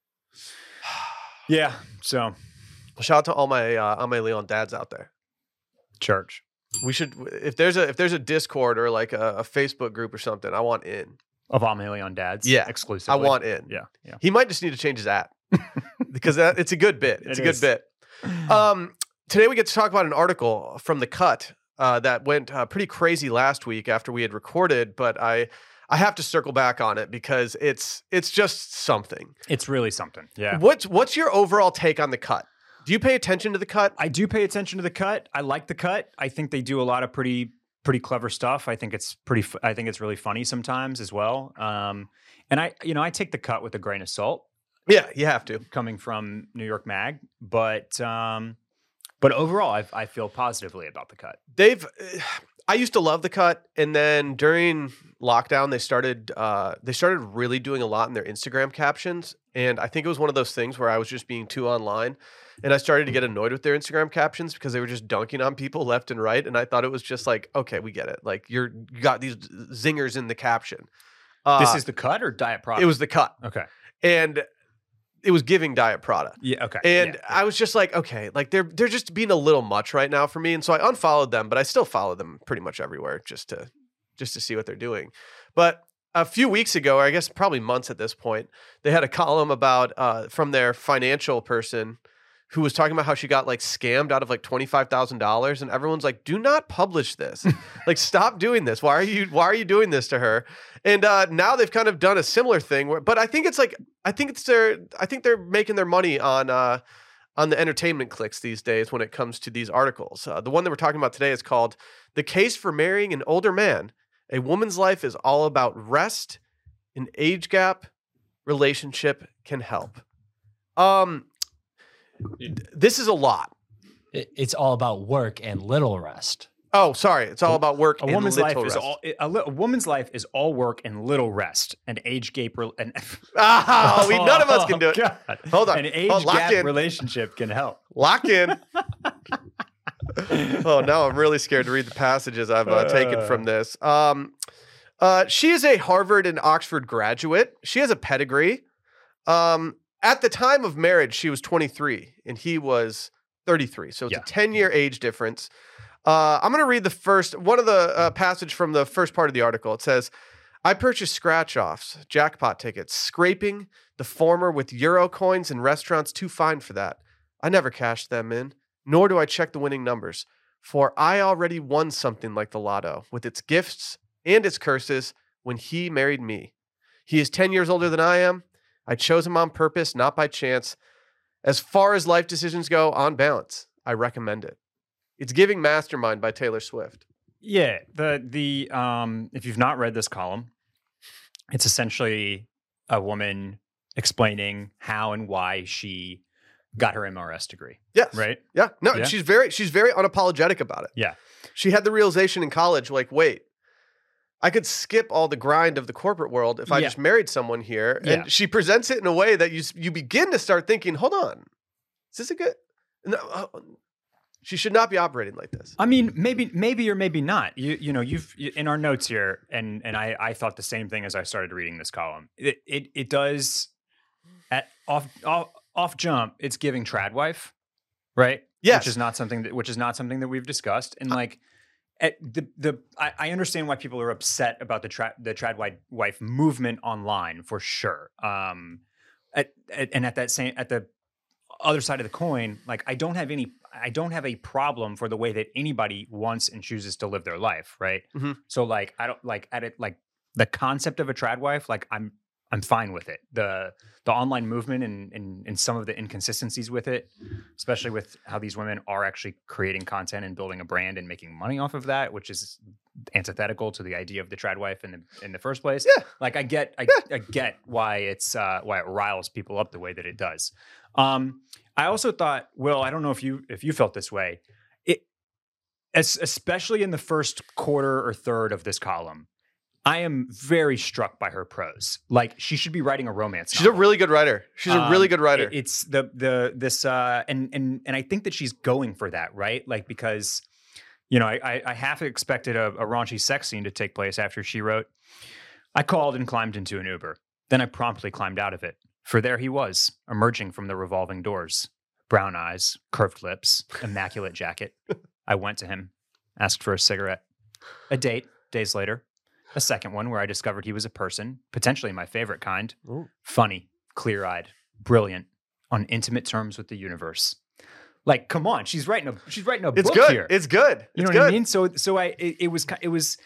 [SPEAKER 2] yeah. So
[SPEAKER 1] Shout out to all my uh, all my Leon dads out there.
[SPEAKER 2] church.
[SPEAKER 1] We should if there's a if there's a Discord or like a, a Facebook group or something, I want in.
[SPEAKER 2] Of Amelion dads,
[SPEAKER 1] Yeah,
[SPEAKER 2] exclusively.
[SPEAKER 1] I want in.
[SPEAKER 2] Yeah, yeah.
[SPEAKER 1] He might just need to change his app because that, it's a good bit. It's
[SPEAKER 2] It
[SPEAKER 1] a good
[SPEAKER 2] is.
[SPEAKER 1] bit. Um, today we get to talk about an article from The Cut uh, that went uh, pretty crazy last week after we had recorded, but I I have to circle back on it because it's it's just something.
[SPEAKER 2] It's really something. Yeah.
[SPEAKER 1] What's what's your overall take on The Cut? Do you pay attention to The Cut?
[SPEAKER 2] I do pay attention to the cut. I like the cut. I think they do a lot of pretty pretty clever stuff. I think it's pretty. fu- I think it's really funny sometimes as well. Um, and I, you know, I take the cut with a grain of salt
[SPEAKER 1] Yeah, you have to.
[SPEAKER 2] coming from New York Mag, but um, but overall, I, I feel positively about the cut.
[SPEAKER 1] They've I used to love The Cut, and then during lockdown they started uh they started really doing a lot in their Instagram captions, and I think it was one of those things where I was just being too online, and I started to get annoyed with their Instagram captions because they were just dunking on people left and right, and I thought it was just like, okay, we get it. Like you're you got these zingers in the caption. Uh,
[SPEAKER 2] This is the cut or Diet Product?
[SPEAKER 1] it was The Cut,
[SPEAKER 2] okay.
[SPEAKER 1] and it was giving Diet Prada.
[SPEAKER 2] Yeah. Okay.
[SPEAKER 1] And
[SPEAKER 2] yeah,
[SPEAKER 1] I was just like, okay, like they're they're just being a little much right now for me, and so I unfollowed them, but I still follow them pretty much everywhere just to just to see what they're doing. But a few weeks ago, or I guess probably months at this point, they had a column about uh, from their financial person who was talking about how she got like scammed out of like twenty-five thousand dollars, and everyone's like, do not publish this. Like, stop doing this. Why are you why are you doing this to her? And uh, now they've kind of done a similar thing where, but I think it's like I think it's their I think they're making their money on uh, on the entertainment clicks these days when it comes to these articles. Uh, the one that we're talking about today is called "The Case for Marrying an Older Man. A Woman's Life is All About Rest. An Age Gap Relationship Can Help." Um, this is a lot.
[SPEAKER 3] It- It's all about work and little rest.
[SPEAKER 1] Oh, sorry. It's all about work.
[SPEAKER 2] a
[SPEAKER 1] and
[SPEAKER 2] woman's life
[SPEAKER 1] little
[SPEAKER 2] is
[SPEAKER 1] rest.
[SPEAKER 2] all a, li- a woman's life is all work and little rest. An age gap re- an,
[SPEAKER 1] Ah, we, none of us can do it.
[SPEAKER 2] God.
[SPEAKER 1] Hold on.
[SPEAKER 2] An age
[SPEAKER 1] Oh, lock
[SPEAKER 2] gap
[SPEAKER 1] in.
[SPEAKER 2] relationship can help.
[SPEAKER 1] Lock in. Oh, now I'm really scared to read the passages I've uh, taken from this. Um, Uh, she is a Harvard and Oxford graduate. She has a pedigree. Um, at the time of marriage, she was twenty-three and he was thirty-three. So it's
[SPEAKER 2] Yeah.
[SPEAKER 1] a ten-year age difference. Uh, I'm going to read the first, one of the uh, passage from the first part of the article. It says, I purchased scratch-offs, jackpot tickets, scraping the former with euro coins in restaurants too fine for that. I never cashed them in, nor do I check the winning numbers, for I already won something like the lotto with its gifts and its curses when he married me. He is ten years older than I am. I chose him on purpose, not by chance. As far as life decisions go, on balance, I recommend it. It's Giving Mastermind by Taylor Swift.
[SPEAKER 2] Yeah, the the um, if you've not read this column, it's essentially a woman explaining how and why she got her M R S degree.
[SPEAKER 1] Yes.
[SPEAKER 2] Right?
[SPEAKER 1] Yeah. No,
[SPEAKER 2] Yeah.
[SPEAKER 1] she's very she's very unapologetic about it.
[SPEAKER 2] Yeah.
[SPEAKER 1] She had the realization in college, like, wait, I could skip all the grind of the corporate world if I
[SPEAKER 2] Yeah.
[SPEAKER 1] just married someone here. And
[SPEAKER 2] Yeah.
[SPEAKER 1] she presents it in a way that you you begin to start thinking, hold on, is this a good? No, uh, she should not be operating like this.
[SPEAKER 2] I mean, maybe, maybe or maybe not. You, you know, you've you, in our notes here, and and I, I thought the same thing as I started reading this column. It, it, it does at off, off, off jump. It's giving trad wife, right?
[SPEAKER 1] Yes.
[SPEAKER 2] which is not something that, which is not something that we've discussed. And like, at the the, I, I understand why people are upset about the tra- the trad wi- wife movement online for sure. Um, at, at and at that same at the other side of the coin, like I don't have any, I don't have a problem for the way that anybody wants and chooses to live their life, right?
[SPEAKER 1] Mhm.
[SPEAKER 2] So like I don't like at it like the concept of a trad wife, like I'm I'm fine with it. The the online movement and and, and some of the inconsistencies with it, especially with how these women are actually creating content and building a brand and making money off of that, which is antithetical to the idea of the trad wife in the in the first place.
[SPEAKER 1] Yeah.
[SPEAKER 2] Like I get I, I get why it's uh, why it riles people up the way that it does. Um, I also thought, Will, I don't know if you if you felt this way. It as, especially in the first quarter or third of this column, I am very struck by her prose. Like she should be writing a romance
[SPEAKER 1] She's a
[SPEAKER 2] novel.
[SPEAKER 1] really good writer. She's a really
[SPEAKER 2] Um,
[SPEAKER 1] good writer.
[SPEAKER 2] it- it's the the this uh and and and I think that she's going for that, right? Like because you know, I I, I half expected a, a raunchy sex scene to take place after she wrote, I called and climbed into an Uber. Then I promptly climbed out of it. For there he was, emerging from the revolving doors. Brown eyes, curved lips, immaculate jacket. I went to him, asked for a cigarette. A date, days later. A second one where I discovered he was a person, potentially my favorite kind.
[SPEAKER 1] Ooh.
[SPEAKER 2] Funny, clear-eyed, brilliant, on intimate terms with the universe. Like, come on, she's writing a she's writing a
[SPEAKER 1] It's
[SPEAKER 2] book
[SPEAKER 1] good.
[SPEAKER 2] here.
[SPEAKER 1] It's good.
[SPEAKER 2] You
[SPEAKER 1] It's
[SPEAKER 2] know
[SPEAKER 1] good.
[SPEAKER 2] what I mean? So, so I it, it was ki- it was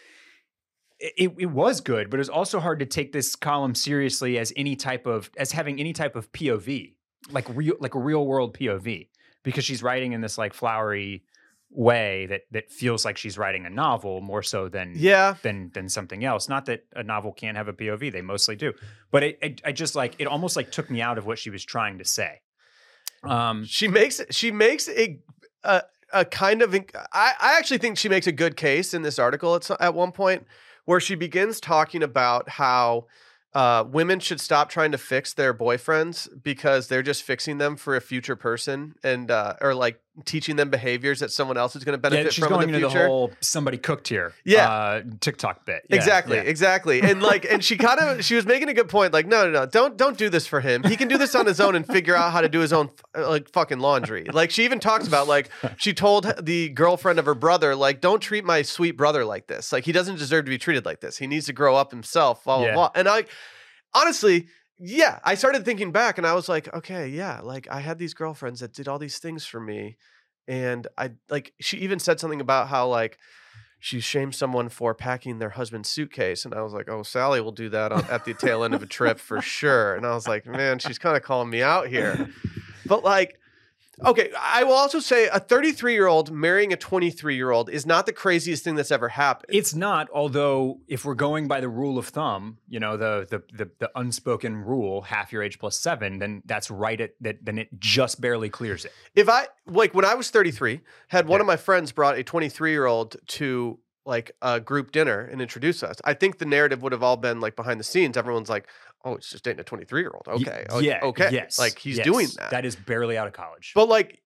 [SPEAKER 2] it, it was good, but it was also hard to take this column seriously as any type of as having any type of P O V, like real like a real world P O V, because she's writing in this like flowery way that that feels like she's writing a novel more so than
[SPEAKER 1] Yeah.
[SPEAKER 2] than than something else. Not that a novel can't have a P O V; they mostly do. But it, it, I just like it almost like took me out of what she was trying to say. Um,
[SPEAKER 1] She makes she makes a a, a kind of inc- I, I actually think she makes a good case in this article at, so- at one point where she begins talking about how uh, women should stop trying to fix their boyfriends because they're just fixing them for a future person and uh, or like teaching them behaviors that someone else is going to benefit
[SPEAKER 2] yeah, she's
[SPEAKER 1] from
[SPEAKER 2] going
[SPEAKER 1] in the
[SPEAKER 2] into
[SPEAKER 1] future.
[SPEAKER 2] the whole somebody cooked here,
[SPEAKER 1] Yeah.
[SPEAKER 2] uh, TikTok bit. Yeah,
[SPEAKER 1] Exactly,
[SPEAKER 2] yeah.
[SPEAKER 1] exactly. And like and she kind of she was making a good point like no no no don't don't do this for him. He can do this on his own and figure out how to do his own uh, like fucking laundry. Like she even talks about like she told the girlfriend of her brother like don't treat my sweet brother like this. Like he doesn't deserve to be treated like this. He needs to grow up himself, blah blah
[SPEAKER 2] Yeah.
[SPEAKER 1] blah. And I honestly yeah, I started thinking back and I was like, okay, yeah, like I had these girlfriends that did all these things for me. And I like she even said something about how like she shamed someone for packing their husband's suitcase. And I was like, oh, Sally will do that on, at the tail end of a trip for sure. And I was like, man, she's kind of calling me out here. But like, okay, I will also say a thirty-three year old marrying a twenty-three year old is not the craziest thing that's ever happened.
[SPEAKER 2] It's not, although if we're going by the rule of thumb, you know, the the the, the unspoken rule, half your age plus seven, then that's right at that. Then it just barely clears it.
[SPEAKER 1] If I like when I was thirty-three, had one
[SPEAKER 2] Yeah.
[SPEAKER 1] of my friends brought a twenty-three year old to like a group dinner and introduce us, I think the narrative would have all been like behind the scenes. Everyone's like, oh, it's just dating a twenty-three year old.
[SPEAKER 2] Y-
[SPEAKER 1] Okay. o-
[SPEAKER 2] yeah.
[SPEAKER 1] Okay.
[SPEAKER 2] Yes.
[SPEAKER 1] Like he's
[SPEAKER 2] yes.
[SPEAKER 1] doing that.
[SPEAKER 2] That is barely out of college.
[SPEAKER 1] But like,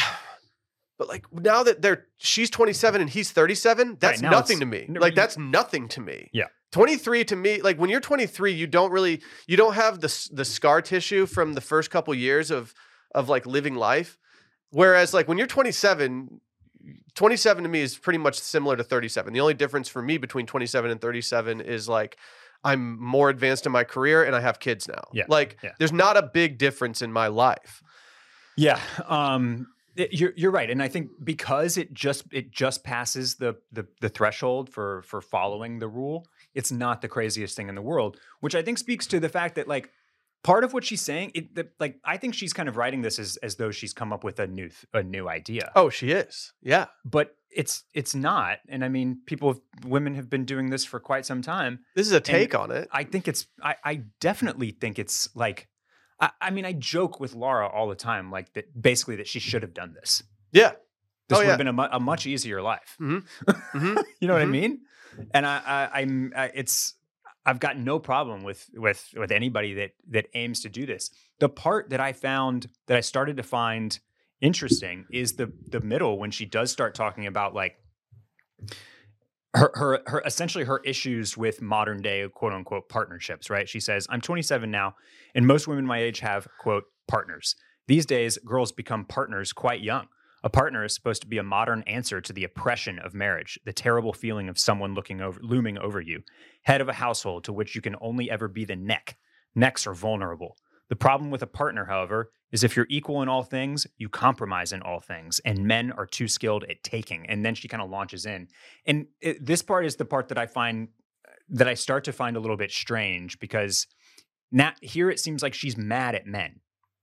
[SPEAKER 1] but like now that they're she's twenty-seven and he's thirty-seven, that's
[SPEAKER 2] now
[SPEAKER 1] nothing
[SPEAKER 2] it's-
[SPEAKER 1] to me.
[SPEAKER 2] no,
[SPEAKER 1] Like
[SPEAKER 2] you-
[SPEAKER 1] that's nothing to me.
[SPEAKER 2] Yeah.
[SPEAKER 1] twenty-three to me, like when you're twenty-three, you don't really, you don't have the s- the scar tissue from the first couple years of of like living life. Whereas like when you're twenty-seven, twenty-seven to me is pretty much similar to thirty-seven. The only difference for me between twenty-seven and thirty-seven is like I'm more advanced in my career and I have kids now.
[SPEAKER 2] Yeah,
[SPEAKER 1] Like
[SPEAKER 2] yeah.
[SPEAKER 1] there's not a big difference in my life.
[SPEAKER 2] Yeah, um, it- you're you're right, and I think because it just it just passes the the the threshold for for following the rule, it's not the craziest thing in the world. Which I think speaks to the fact that like part of what she's saying, it the, like I think she's kind of writing this as as though she's come up with a new th- a new idea.
[SPEAKER 1] Oh, she is. Yeah.
[SPEAKER 2] But it's it's not, and I mean, people, women have been doing this for quite some time.
[SPEAKER 1] This is a take on it.
[SPEAKER 2] I think it's I I definitely think it's like. I, I mean, I joke with Laura all the time, like that. Basically, that she should have done this.
[SPEAKER 1] Yeah.
[SPEAKER 2] This
[SPEAKER 1] Oh,
[SPEAKER 2] would
[SPEAKER 1] yeah.
[SPEAKER 2] have been a, mu- a much easier life.
[SPEAKER 1] Mhm. Mhm.
[SPEAKER 2] You know what I
[SPEAKER 1] Mhm.
[SPEAKER 2] mean? And I, I, I'm, I, it's, I've got no problem with with with anybody that that aims to do this. The part that I found that I started to find interesting is the the middle when she does start talking about like her her her essentially her issues with modern day quote unquote partnerships, right? She says, "I'm twenty-seven now, and most women my age have quote partners. These days, girls become partners quite young. A partner is supposed to be a modern answer to the oppression of marriage, the terrible feeling of someone looking over, looming over you, head of a household to which you can only ever be the neck. Necks are vulnerable. The problem with a partner, however, is if you're equal in all things, you compromise in all things, and men are too skilled at taking." And then she kind of launches in. And it, this part is the part that I find, that I start to find a little bit strange, because now here it seems like she's mad at men.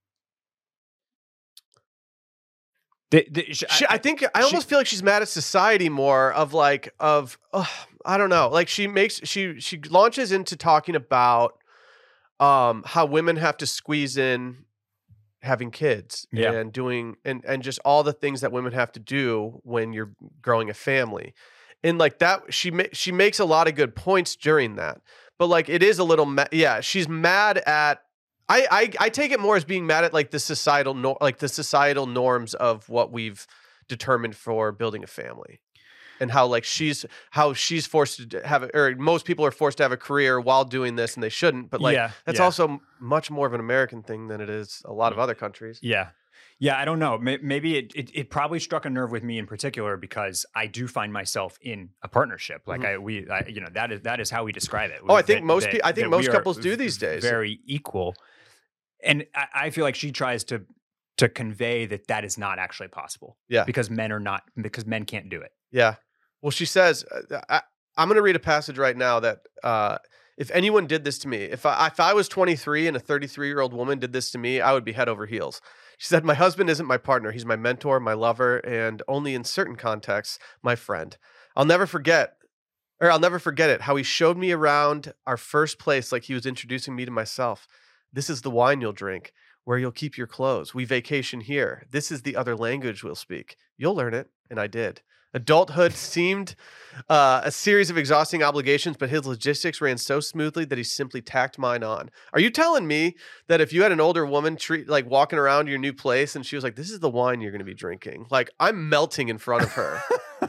[SPEAKER 2] The, the, sh-
[SPEAKER 1] She, I think I almost
[SPEAKER 2] she-
[SPEAKER 1] feel like she's mad at society more of like of ugh, I don't know. Like she makes she she launches into talking about um how women have to squeeze in having kids
[SPEAKER 2] Yeah.
[SPEAKER 1] and doing and and just all the things that women have to do when you're growing a family. And like that she ma- she makes a lot of good points during that. But like it is a little ma- yeah, she's mad at I, I I take it more as being mad at like the societal nor- like the societal norms of what we've determined for building a family, and how like she's how she's forced to have a, or most people are forced to have a career while doing this and they shouldn't. But like
[SPEAKER 2] Yeah,
[SPEAKER 1] that's
[SPEAKER 2] yeah.
[SPEAKER 1] also much more of an American thing than it is a lot of other countries.
[SPEAKER 2] Yeah. Yeah, I don't know. May- Maybe it, it it probably struck a nerve with me in particular because I do find myself in a partnership. Like I we I, you know that is that is how we describe it.
[SPEAKER 1] Mm-hmm. Oh, I
[SPEAKER 2] That-
[SPEAKER 1] think most
[SPEAKER 2] that-
[SPEAKER 1] pe- I think
[SPEAKER 2] that
[SPEAKER 1] most
[SPEAKER 2] we are
[SPEAKER 1] couples do these days.
[SPEAKER 2] Very equal, and I, I feel like she tries to to convey that that is not actually possible.
[SPEAKER 1] Yeah.
[SPEAKER 2] because men are not because men can't do it.
[SPEAKER 1] Yeah. Well, she says, uh, I, I'm going to read a passage right now that uh, if anyone did this to me, if I, if I was twenty-three and a thirty-three year old woman did this to me, I would be head over heels. She said, "My husband isn't my partner. He's my mentor, my lover, and only in certain contexts, my friend. I'll never forget, or I'll never forget it, how he showed me around our first place like he was introducing me to myself. This is the wine you'll drink, where you'll keep your clothes. We vacation here. This is the other language we'll speak. You'll learn it." And I did. Adulthood seemed uh, a series of exhausting obligations, but his logistics ran so smoothly that he simply tacked mine on. Are you telling me that if you had an older woman treat like walking around your new place and she was like, "This is the wine you're going to be drinking," like I'm melting in front of her.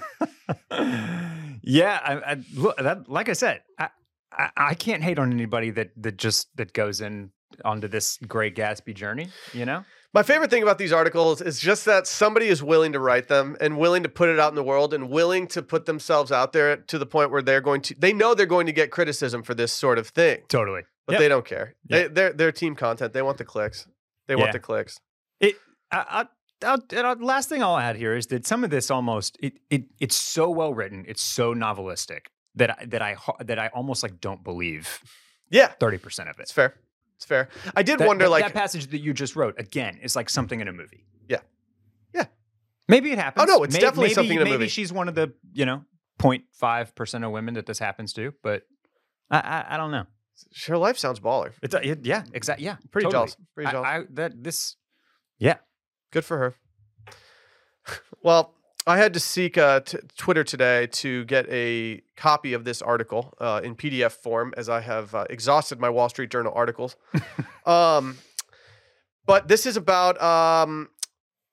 [SPEAKER 2] Yeah, I, I look that. Like I said, I, I I can't hate on anybody that that just that goes in onto this Great Gatsby journey. You know.
[SPEAKER 1] My favorite thing about these articles is just that somebody is willing to write them and willing to put it out in the world and willing to put themselves out there to the point where they're going to, they know they're going to get criticism for this sort of thing,
[SPEAKER 2] Totally.
[SPEAKER 1] but
[SPEAKER 2] Yep.
[SPEAKER 1] they don't care.
[SPEAKER 2] Yeah.
[SPEAKER 1] They, they're, they're team content. They want the clicks. They
[SPEAKER 2] Yeah.
[SPEAKER 1] want the clicks.
[SPEAKER 2] It. I, I, I'll, and I'll- last thing I'll add here is that some of this almost it it it's so well written, it's so novelistic that I, that I ho- that I almost like don't believe
[SPEAKER 1] Yeah,
[SPEAKER 2] thirty percent of it.
[SPEAKER 1] it's fair. It's fair. I did
[SPEAKER 2] That,
[SPEAKER 1] wonder
[SPEAKER 2] that,
[SPEAKER 1] like,
[SPEAKER 2] that passage that you just wrote again is like something in a movie.
[SPEAKER 1] Yeah. Yeah.
[SPEAKER 2] Maybe it happens.
[SPEAKER 1] Oh, no, it's
[SPEAKER 2] May-
[SPEAKER 1] definitely
[SPEAKER 2] maybe,
[SPEAKER 1] something in a
[SPEAKER 2] maybe
[SPEAKER 1] movie.
[SPEAKER 2] she's one of the you know zero point five percent of women that this happens to, but I I, I don't know.
[SPEAKER 1] her life sounds baller.
[SPEAKER 2] It's it, yeah, exactly. Yeah,
[SPEAKER 1] Pretty
[SPEAKER 2] totally.
[SPEAKER 1] jealous. Pretty jealous.
[SPEAKER 2] I, I that this yeah.
[SPEAKER 1] Good for her. Well, I had to seek uh, t- Twitter today to get a copy of this article uh, in P D F form, as I have uh, exhausted my Wall Street Journal articles. um, but this is about um,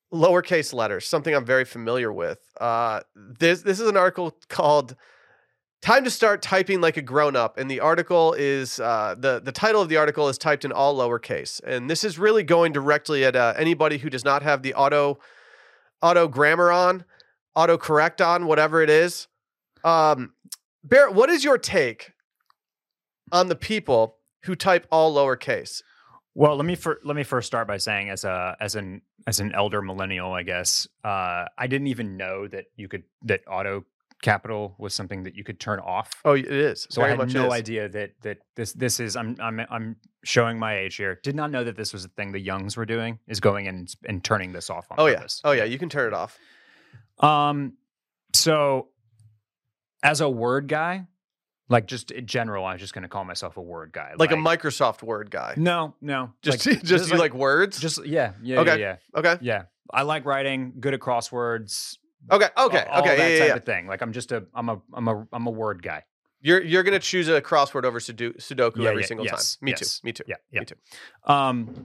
[SPEAKER 1] lowercase letters, something I'm very familiar with. Uh, this this is an article called time to start typing like a grown-up. And the article is, uh, the, the title of the article is typed in all lowercase. And this is really going directly at uh, anybody who does not have the auto auto grammar on, auto correct on, whatever it is. Um, Barrett, what is your take on the people who type all lowercase?
[SPEAKER 2] Well, let me fir- let me first start by saying, as a as an as an elder millennial, I guess uh, I didn't even know that you could that auto capital was something that you could turn off.
[SPEAKER 1] Oh, it is.
[SPEAKER 2] So
[SPEAKER 1] Very
[SPEAKER 2] I had
[SPEAKER 1] much
[SPEAKER 2] no
[SPEAKER 1] is.
[SPEAKER 2] idea that that this this is. I'm I'm I'm showing my age here. Did not know that this was a thing the Youngs were doing, is going in and, and turning this off on
[SPEAKER 1] Oh yeah.
[SPEAKER 2] purpose.
[SPEAKER 1] Oh yeah. You can turn it off.
[SPEAKER 2] Um. So, as a Word guy, like just in general, I'm just going to call myself a Word guy.
[SPEAKER 1] Like, a Microsoft Word guy.
[SPEAKER 2] No, no.
[SPEAKER 1] Just
[SPEAKER 2] like,
[SPEAKER 1] just you like, words?
[SPEAKER 2] Just yeah, yeah,
[SPEAKER 1] Okay.
[SPEAKER 2] yeah, yeah,
[SPEAKER 1] okay.
[SPEAKER 2] yeah. I like writing. Good at crosswords.
[SPEAKER 1] Okay. Okay.
[SPEAKER 2] all, all
[SPEAKER 1] okay.
[SPEAKER 2] that
[SPEAKER 1] yeah,
[SPEAKER 2] type
[SPEAKER 1] yeah,
[SPEAKER 2] of thing. Like I'm just a I'm a I'm a I'm a Word guy.
[SPEAKER 1] You're you're gonna choose a crossword over Sudo- Sudoku
[SPEAKER 2] Yeah,
[SPEAKER 1] every
[SPEAKER 2] yeah,
[SPEAKER 1] single
[SPEAKER 2] yes,
[SPEAKER 1] time. Me
[SPEAKER 2] yes.
[SPEAKER 1] too. Me too.
[SPEAKER 2] Yeah, yeah.
[SPEAKER 1] Me too.
[SPEAKER 2] Um,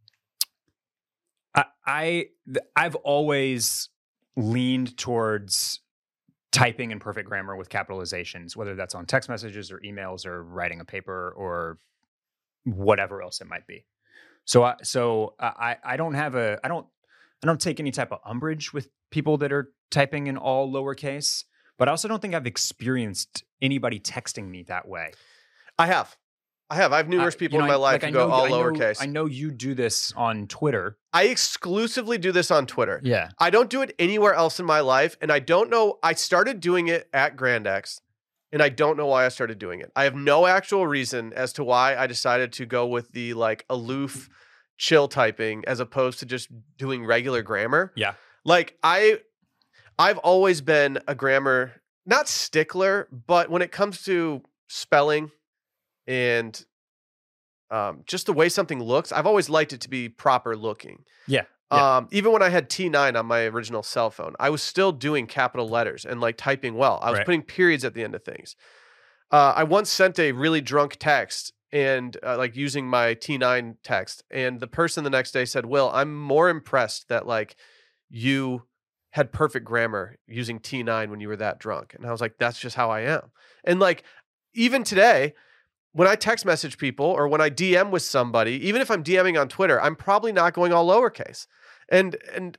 [SPEAKER 2] I, I th- I've always leaned towards typing in perfect grammar with capitalizations, whether that's on text messages or emails or writing a paper or whatever else it might be. So I so I I don't have a I don't I don't take any type of umbrage with people that are typing in all lowercase, but I also don't think I've experienced anybody texting me that way.
[SPEAKER 1] I have. I have. I have numerous
[SPEAKER 2] I-
[SPEAKER 1] people
[SPEAKER 2] you know,
[SPEAKER 1] in my
[SPEAKER 2] I-
[SPEAKER 1] life
[SPEAKER 2] like,
[SPEAKER 1] who
[SPEAKER 2] I
[SPEAKER 1] go
[SPEAKER 2] know-
[SPEAKER 1] all
[SPEAKER 2] I know-
[SPEAKER 1] lowercase.
[SPEAKER 2] I know you do this on Twitter.
[SPEAKER 1] I exclusively do this on Twitter.
[SPEAKER 2] Yeah.
[SPEAKER 1] I don't do it anywhere else in my life. And I don't know. I started doing it at Grand X, and I don't know why I started doing it. I have no actual reason as to why I decided to go with the like aloof, chill typing as opposed to just doing regular grammar.
[SPEAKER 2] Yeah.
[SPEAKER 1] Like I, I've always been a grammar, not stickler, but when it comes to spelling and um, just the way something looks, I've always liked it to be proper looking.
[SPEAKER 2] Yeah. Yeah.
[SPEAKER 1] Um, even when I had T nine on my original cell phone, I was still doing capital letters and like typing well. I was
[SPEAKER 2] Right.
[SPEAKER 1] putting periods at the end of things. Uh, I once sent a really drunk text and uh, like using my T nine text, and the person the next day said, "Will, I'm more impressed that like you had perfect grammar using T nine when you were that drunk." And I was like, "That's just how I am." And like even today, when I text message people or when I D M with somebody, even if I'm DMing on Twitter, I'm probably not going all lowercase. And and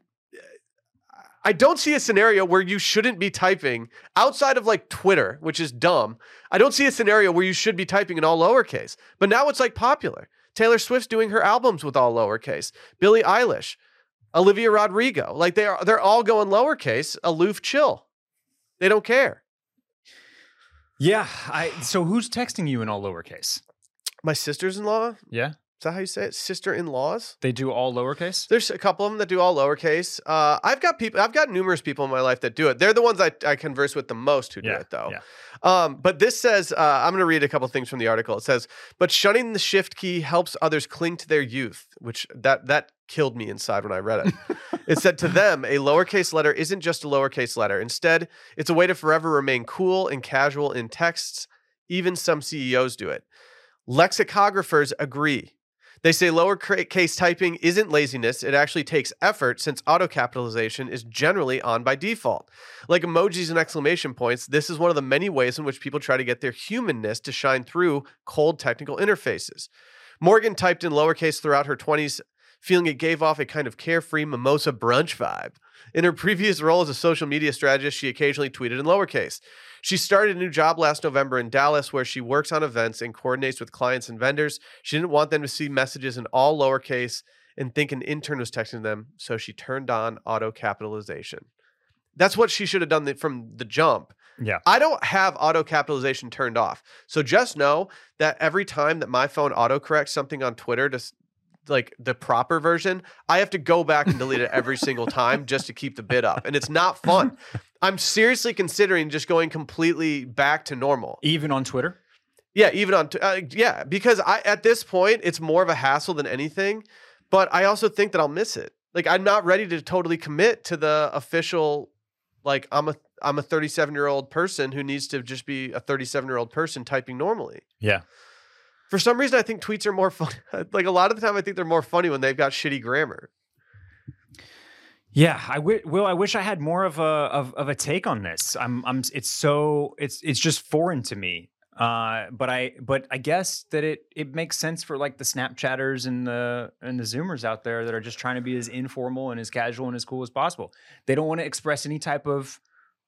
[SPEAKER 1] I don't see a scenario where you shouldn't be typing outside of like Twitter, which is dumb. I don't see a scenario where you should be typing in all lowercase. But now it's like popular. Taylor Swift's doing her albums with all lowercase. Billie Eilish, Olivia Rodrigo, like they are they're all going lowercase, aloof, chill. They don't care.
[SPEAKER 2] Yeah. I so who's texting you in all lowercase?
[SPEAKER 1] My sisters-in-law,
[SPEAKER 2] Yeah.
[SPEAKER 1] is that how you say it? Sister-in-laws?
[SPEAKER 2] They do all lowercase?
[SPEAKER 1] There's a couple of them that do all lowercase. Uh, I've got people. I've got numerous people in my life that do it. They're the ones I, I converse with the most who do
[SPEAKER 2] Yeah,
[SPEAKER 1] it, though.
[SPEAKER 2] yeah.
[SPEAKER 1] Um, but this says, uh, I'm going to read a couple things from the article. It says, "But shunning the shift key helps others cling to their youth," which that that killed me inside when I read it. It said, "To them, a lowercase letter isn't just a lowercase letter. Instead, it's a way to forever remain cool and casual in texts. Even some C E Os do it. Lexicographers agree. They say lowercase typing isn't laziness. It actually takes effort since auto capitalization is generally on by default. Like emojis and exclamation points, this is one of the many ways in which people try to get their humanness to shine through cold technical interfaces." Morgan typed in lowercase throughout her twenties, feeling it gave off a kind of carefree mimosa brunch vibe. In her previous role as a social media strategist, she occasionally tweeted in lowercase. She started a new job last November in Dallas where she works on events and coordinates with clients and vendors. She didn't want them to see messages in all lowercase and think an intern was texting them, so she turned on auto capitalization. That's what she should have done from the jump.
[SPEAKER 2] Yeah.
[SPEAKER 1] I don't have auto capitalization turned off. So just know that every time that my phone autocorrects something on Twitter to like the proper version, I have to go back and delete it every single time just to keep the bid up. And it's not fun. I'm seriously considering just going completely back to normal.
[SPEAKER 2] Even on Twitter?
[SPEAKER 1] Yeah, even on, uh, yeah, because I, at this point, it's more of a hassle than anything, but I also think that I'll miss it. Like, I'm not ready to totally commit to the official, like, I'm a, I'm a thirty-seven year old person who needs to just be a thirty-seven year old person typing normally.
[SPEAKER 2] Yeah.
[SPEAKER 1] For some reason, I think tweets are more fun. Like a lot of the time, I think they're more funny when they've got shitty grammar.
[SPEAKER 2] Yeah, I w- Will. I wish I had more of a of, of a take on this. I'm I'm. It's so it's it's just foreign to me. Uh, but I but I guess that it it makes sense for like the Snapchatters and the and the Zoomers out there that are just trying to be as informal and as casual and as cool as possible. They don't want to express any type of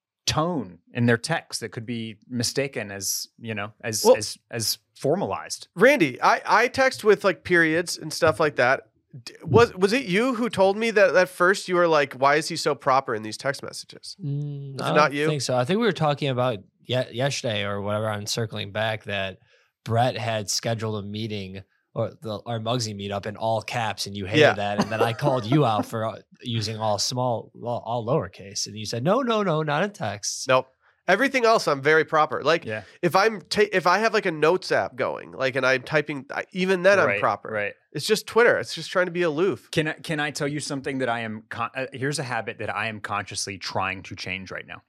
[SPEAKER 2] tone in their text that could be mistaken as, you know, as
[SPEAKER 1] Well-
[SPEAKER 2] as as formalized.
[SPEAKER 1] Randy, I, I text with like periods and stuff like that. D- Was was it you who told me that at first you were like, why is he so proper in these text messages?
[SPEAKER 3] Mm,
[SPEAKER 1] Was
[SPEAKER 3] I
[SPEAKER 1] it
[SPEAKER 3] don't
[SPEAKER 1] not you?
[SPEAKER 3] think so. I think we were talking about ye- yesterday or whatever on circling back that Brett had scheduled a meeting or the, our Muggsy meetup in all caps, and you hated
[SPEAKER 1] Yeah.
[SPEAKER 3] that, and then I called you out for uh, using all small, all, all lowercase, and you said no, no, no, not in text.
[SPEAKER 1] Nope. Everything else, I'm very proper. Like
[SPEAKER 2] Yeah.
[SPEAKER 1] if I'm ta- if I have like a notes app going, like, and I'm typing, I- even then I'm
[SPEAKER 2] Right,
[SPEAKER 1] proper.
[SPEAKER 2] Right.
[SPEAKER 1] It's just Twitter. It's just trying to be aloof.
[SPEAKER 2] Can I, can I tell you something that I am? Con- uh, here's a habit that I am consciously trying to change right now,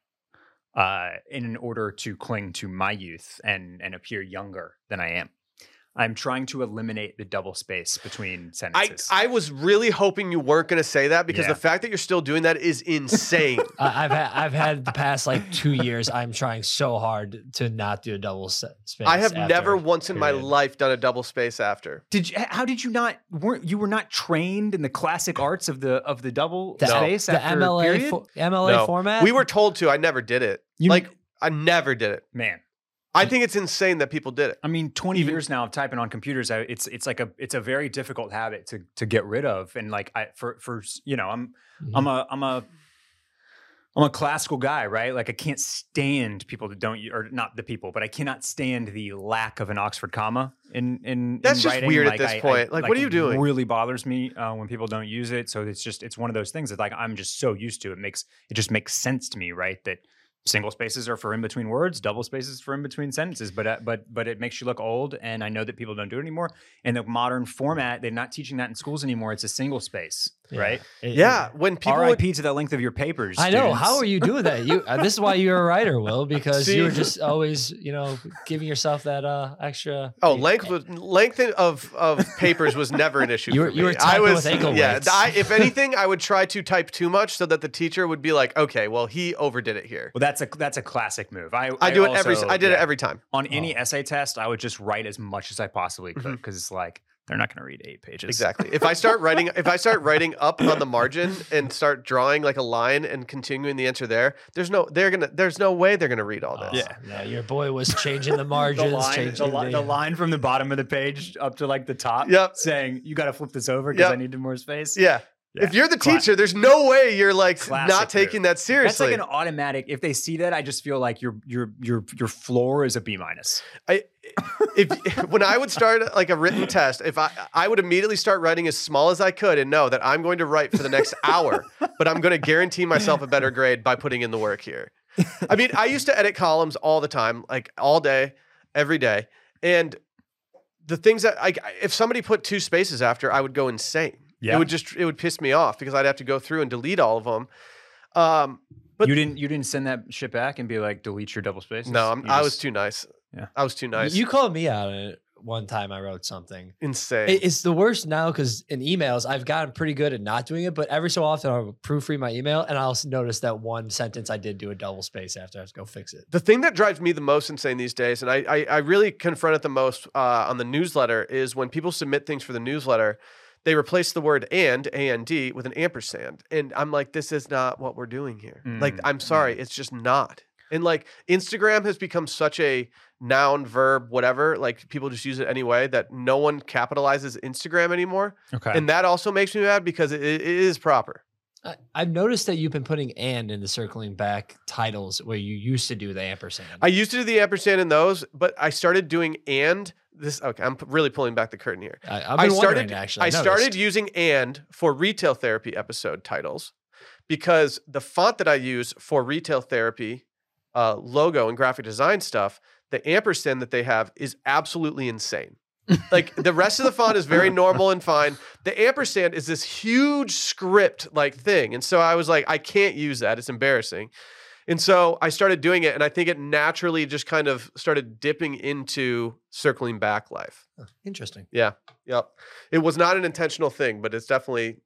[SPEAKER 2] uh, in order to cling to my youth and and appear younger than I am. I'm trying to eliminate the double space between
[SPEAKER 1] I,
[SPEAKER 2] sentences.
[SPEAKER 1] I was really hoping you weren't going to say that because
[SPEAKER 2] Yeah.
[SPEAKER 1] the fact that you're still doing that is insane.
[SPEAKER 3] I, I've had I've had the past like two years. I'm trying so hard to not do a double se- space.
[SPEAKER 1] I have
[SPEAKER 3] after
[SPEAKER 1] never once in my
[SPEAKER 3] period.
[SPEAKER 1] life done a double space after.
[SPEAKER 2] did you, how did you not weren't you were not trained in the classic arts of the of the double
[SPEAKER 3] the,
[SPEAKER 2] space
[SPEAKER 3] the
[SPEAKER 2] after
[SPEAKER 3] M L A
[SPEAKER 2] period?
[SPEAKER 3] fo- M L A
[SPEAKER 1] No.
[SPEAKER 3] format.
[SPEAKER 1] We were told to. I never did it.
[SPEAKER 2] You-
[SPEAKER 1] like I never did it.
[SPEAKER 2] Man,
[SPEAKER 1] I think it's insane that people did it.
[SPEAKER 2] I mean, twenty
[SPEAKER 1] Even-
[SPEAKER 2] years now of typing on computers, I, it's it's like a it's a very difficult habit to to get rid of. And like I for for you know, I'm
[SPEAKER 3] Mhm.
[SPEAKER 2] I'm a I'm a I'm a classical guy, right? Like I can't stand people that don't u- or not the people, but I cannot stand the lack of an Oxford comma in in.
[SPEAKER 1] That's
[SPEAKER 2] in
[SPEAKER 1] just
[SPEAKER 2] writing.
[SPEAKER 1] weird at
[SPEAKER 2] Like,
[SPEAKER 1] this
[SPEAKER 2] I- I-
[SPEAKER 1] point. Like, what are you
[SPEAKER 2] it
[SPEAKER 1] doing?
[SPEAKER 2] Really bothers me uh, when people don't use it. So it's just it's one of those things that like I'm just so used to. It makes it just makes sense to me, right? That single spaces are for in between words, double spaces for in between sentences. But uh, but but it makes you look old, and I know that people don't do it anymore. In the modern format, they're not teaching that in schools anymore. It's a single space,
[SPEAKER 3] Yeah.
[SPEAKER 2] right?
[SPEAKER 3] It-
[SPEAKER 1] Yeah, when people
[SPEAKER 2] R I
[SPEAKER 1] would,
[SPEAKER 2] P to the length of your papers.
[SPEAKER 3] I know.
[SPEAKER 2] students.
[SPEAKER 3] How are you doing that? You. Uh, this is why you're a writer, Will, because
[SPEAKER 1] See?
[SPEAKER 3] you were just always, you know, giving yourself that uh extra.
[SPEAKER 1] oh, length was length of of papers was never an issue.
[SPEAKER 3] You were-
[SPEAKER 1] for
[SPEAKER 3] you
[SPEAKER 1] me.
[SPEAKER 3] were
[SPEAKER 1] I
[SPEAKER 3] typing
[SPEAKER 1] was
[SPEAKER 3] with ankle
[SPEAKER 1] yeah.
[SPEAKER 3] weights.
[SPEAKER 1] I, if anything, I would try to type too much so that the teacher would be like, okay, well, he overdid it here.
[SPEAKER 2] Well, that's a that's a classic move. I
[SPEAKER 1] I do it every.
[SPEAKER 2] also-
[SPEAKER 1] I did it
[SPEAKER 2] yeah.
[SPEAKER 1] every time.
[SPEAKER 2] on any
[SPEAKER 3] Oh.
[SPEAKER 2] essay test. I would just write as much as I possibly could
[SPEAKER 1] Mhm.
[SPEAKER 2] because it's like they're not going to read eight pages.
[SPEAKER 1] Exactly. If I start writing, if I start writing up on the margin and start drawing like a line and continuing the answer there, there's no, they're gonna, there's no way they're gonna read all
[SPEAKER 3] Oh,
[SPEAKER 1] this.
[SPEAKER 2] Yeah.
[SPEAKER 3] yeah. Your boy was changing the
[SPEAKER 2] The
[SPEAKER 3] margins,
[SPEAKER 2] line, the,
[SPEAKER 3] changing
[SPEAKER 2] li- the line from the bottom of the page up to like the top,
[SPEAKER 1] Yep.
[SPEAKER 2] saying you got to flip this over because
[SPEAKER 1] Yep.
[SPEAKER 2] I needed more space.
[SPEAKER 1] Yeah.
[SPEAKER 2] Yeah.
[SPEAKER 1] If you're the
[SPEAKER 2] Cla-
[SPEAKER 1] teacher, there's no way you're like
[SPEAKER 2] Classic
[SPEAKER 1] not taking
[SPEAKER 2] move.
[SPEAKER 1] that
[SPEAKER 2] That's
[SPEAKER 1] seriously.
[SPEAKER 2] like an automatic. If they see that, I just feel like your your your your floor is a B minus.
[SPEAKER 1] I, if when I would start like a written test, if I I would immediately start writing as small as I could and know that I'm going to write for the next hour, but I'm going to guarantee myself a better grade by putting in the work here. I mean, I used to edit columns all the time, like all day, every day, and the things that I if somebody put two spaces after, I would go insane.
[SPEAKER 2] Yeah.
[SPEAKER 1] It would just it would piss me off because I'd have to go through and delete all of them. Um, but
[SPEAKER 2] you didn't you didn't send that shit back and be like delete your double spaces.
[SPEAKER 1] no, I'm,
[SPEAKER 2] You
[SPEAKER 1] I was
[SPEAKER 2] just-
[SPEAKER 1] too nice.
[SPEAKER 2] Yeah.
[SPEAKER 1] I was too nice.
[SPEAKER 3] You called me out on it one time. I wrote something.
[SPEAKER 1] insane.
[SPEAKER 3] It- It's the worst now because in emails I've gotten pretty good at not doing it, but every so often I'll proofread my email and I'll s- notice that one sentence I did do a double space after. I have to go fix it.
[SPEAKER 1] The thing that drives me the most insane these days, and I I, I really confront it the most uh, on the newsletter, is when people submit things for the newsletter, they replace the word and A N D with an ampersand, and I'm like, this is not what we're doing here. Like,
[SPEAKER 2] Mm,
[SPEAKER 1] I'm sorry, it's just not. And like, Instagram has become such a noun, verb, whatever. Like, people just use it anyway that no one capitalizes Instagram anymore,
[SPEAKER 2] Okay.
[SPEAKER 1] and that also makes me mad because it, it is proper.
[SPEAKER 3] I, I've noticed that you've been putting and in the circling back titles where you used to do the ampersand.
[SPEAKER 1] I used to do the ampersand in those, but I started doing and this. Okay, I'm p- really pulling back the curtain here.
[SPEAKER 3] I, I've
[SPEAKER 1] I
[SPEAKER 3] been
[SPEAKER 1] started.
[SPEAKER 3] wondering, actually.
[SPEAKER 1] I
[SPEAKER 3] noticed.
[SPEAKER 1] started using and for retail therapy episode titles because the font that I use for retail therapy uh, logo and graphic design stuff, the ampersand that they have is absolutely insane. Like the rest of the font is very normal and fine. The ampersand is this huge script like thing. And so I was like, I can't use that. It's embarrassing. And so I started doing it. And I think it naturally just kind of started dipping into circling back life.
[SPEAKER 3] Interesting.
[SPEAKER 1] Yeah. Yep. It was not an intentional thing, but it's definitely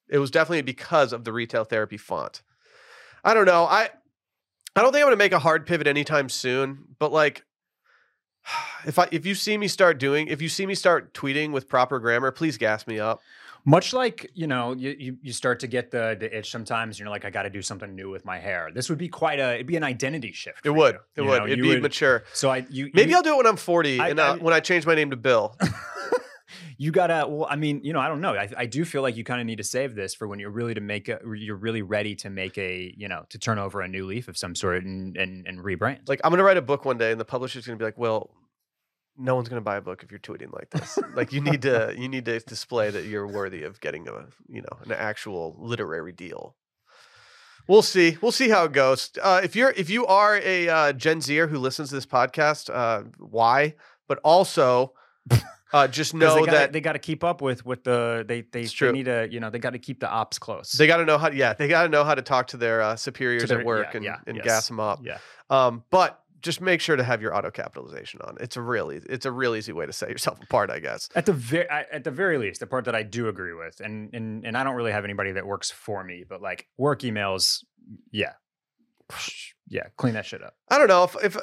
[SPEAKER 1] It was definitely because of the retail therapy font. I don't know. I I don't think I'm going to make a hard pivot anytime soon, but like if I if you see me start doing, if you see me start tweeting with proper grammar, please gas me up.
[SPEAKER 2] Much like, you know, you, you, you start to get the, the itch sometimes, and you're like, I got to do something new with my hair. This would be quite a, it'd be an identity shift.
[SPEAKER 1] It would.
[SPEAKER 2] You,
[SPEAKER 1] it
[SPEAKER 2] you
[SPEAKER 1] would.
[SPEAKER 2] know,
[SPEAKER 1] It'd
[SPEAKER 2] you
[SPEAKER 1] be
[SPEAKER 2] would,
[SPEAKER 1] mature.
[SPEAKER 2] So I, you,
[SPEAKER 1] Maybe
[SPEAKER 2] you,
[SPEAKER 1] I'll do it when I'm forty
[SPEAKER 2] I,
[SPEAKER 1] and uh,
[SPEAKER 2] I,
[SPEAKER 1] when I change my name to Bill.
[SPEAKER 2] You gotta, well, I mean, you know, I don't know. I, I do feel like you kind of need to save this for when you're really to make a, you're really ready to make a, you know, to turn over a new leaf of some sort and, and, and rebrand.
[SPEAKER 1] Like I'm going to write a book one day and the publisher's going to be like, well, no one's going to buy a book if you're tweeting like this. Like you need to, you need to display that you're worthy of getting a, you know, an actual literary deal. We'll see. We'll see how it goes. Uh, if you're, if you are a uh, Gen Zer who listens to this podcast, uh, why? But also, uh, just know
[SPEAKER 2] they gotta,
[SPEAKER 1] that
[SPEAKER 2] they got to keep up with with the they they,
[SPEAKER 1] It's
[SPEAKER 2] they
[SPEAKER 1] true.
[SPEAKER 2] need to, you know, they got to keep the ops close.
[SPEAKER 1] they got to know how. Yeah, they got to know how to talk to their uh, superiors
[SPEAKER 2] their-
[SPEAKER 1] at work
[SPEAKER 2] yeah,
[SPEAKER 1] and,
[SPEAKER 2] yeah,
[SPEAKER 1] and
[SPEAKER 2] yes.
[SPEAKER 1] gas them up.
[SPEAKER 2] yeah.
[SPEAKER 1] Um, but just make sure to have your auto capitalization on. It's a really, it's a real easy way to set yourself apart, I guess.
[SPEAKER 2] At the very, at the very least, the part that I do agree with, and and and I don't really have anybody that works for me, but like work emails, yeah, yeah, clean that shit up.
[SPEAKER 1] I don't know if, if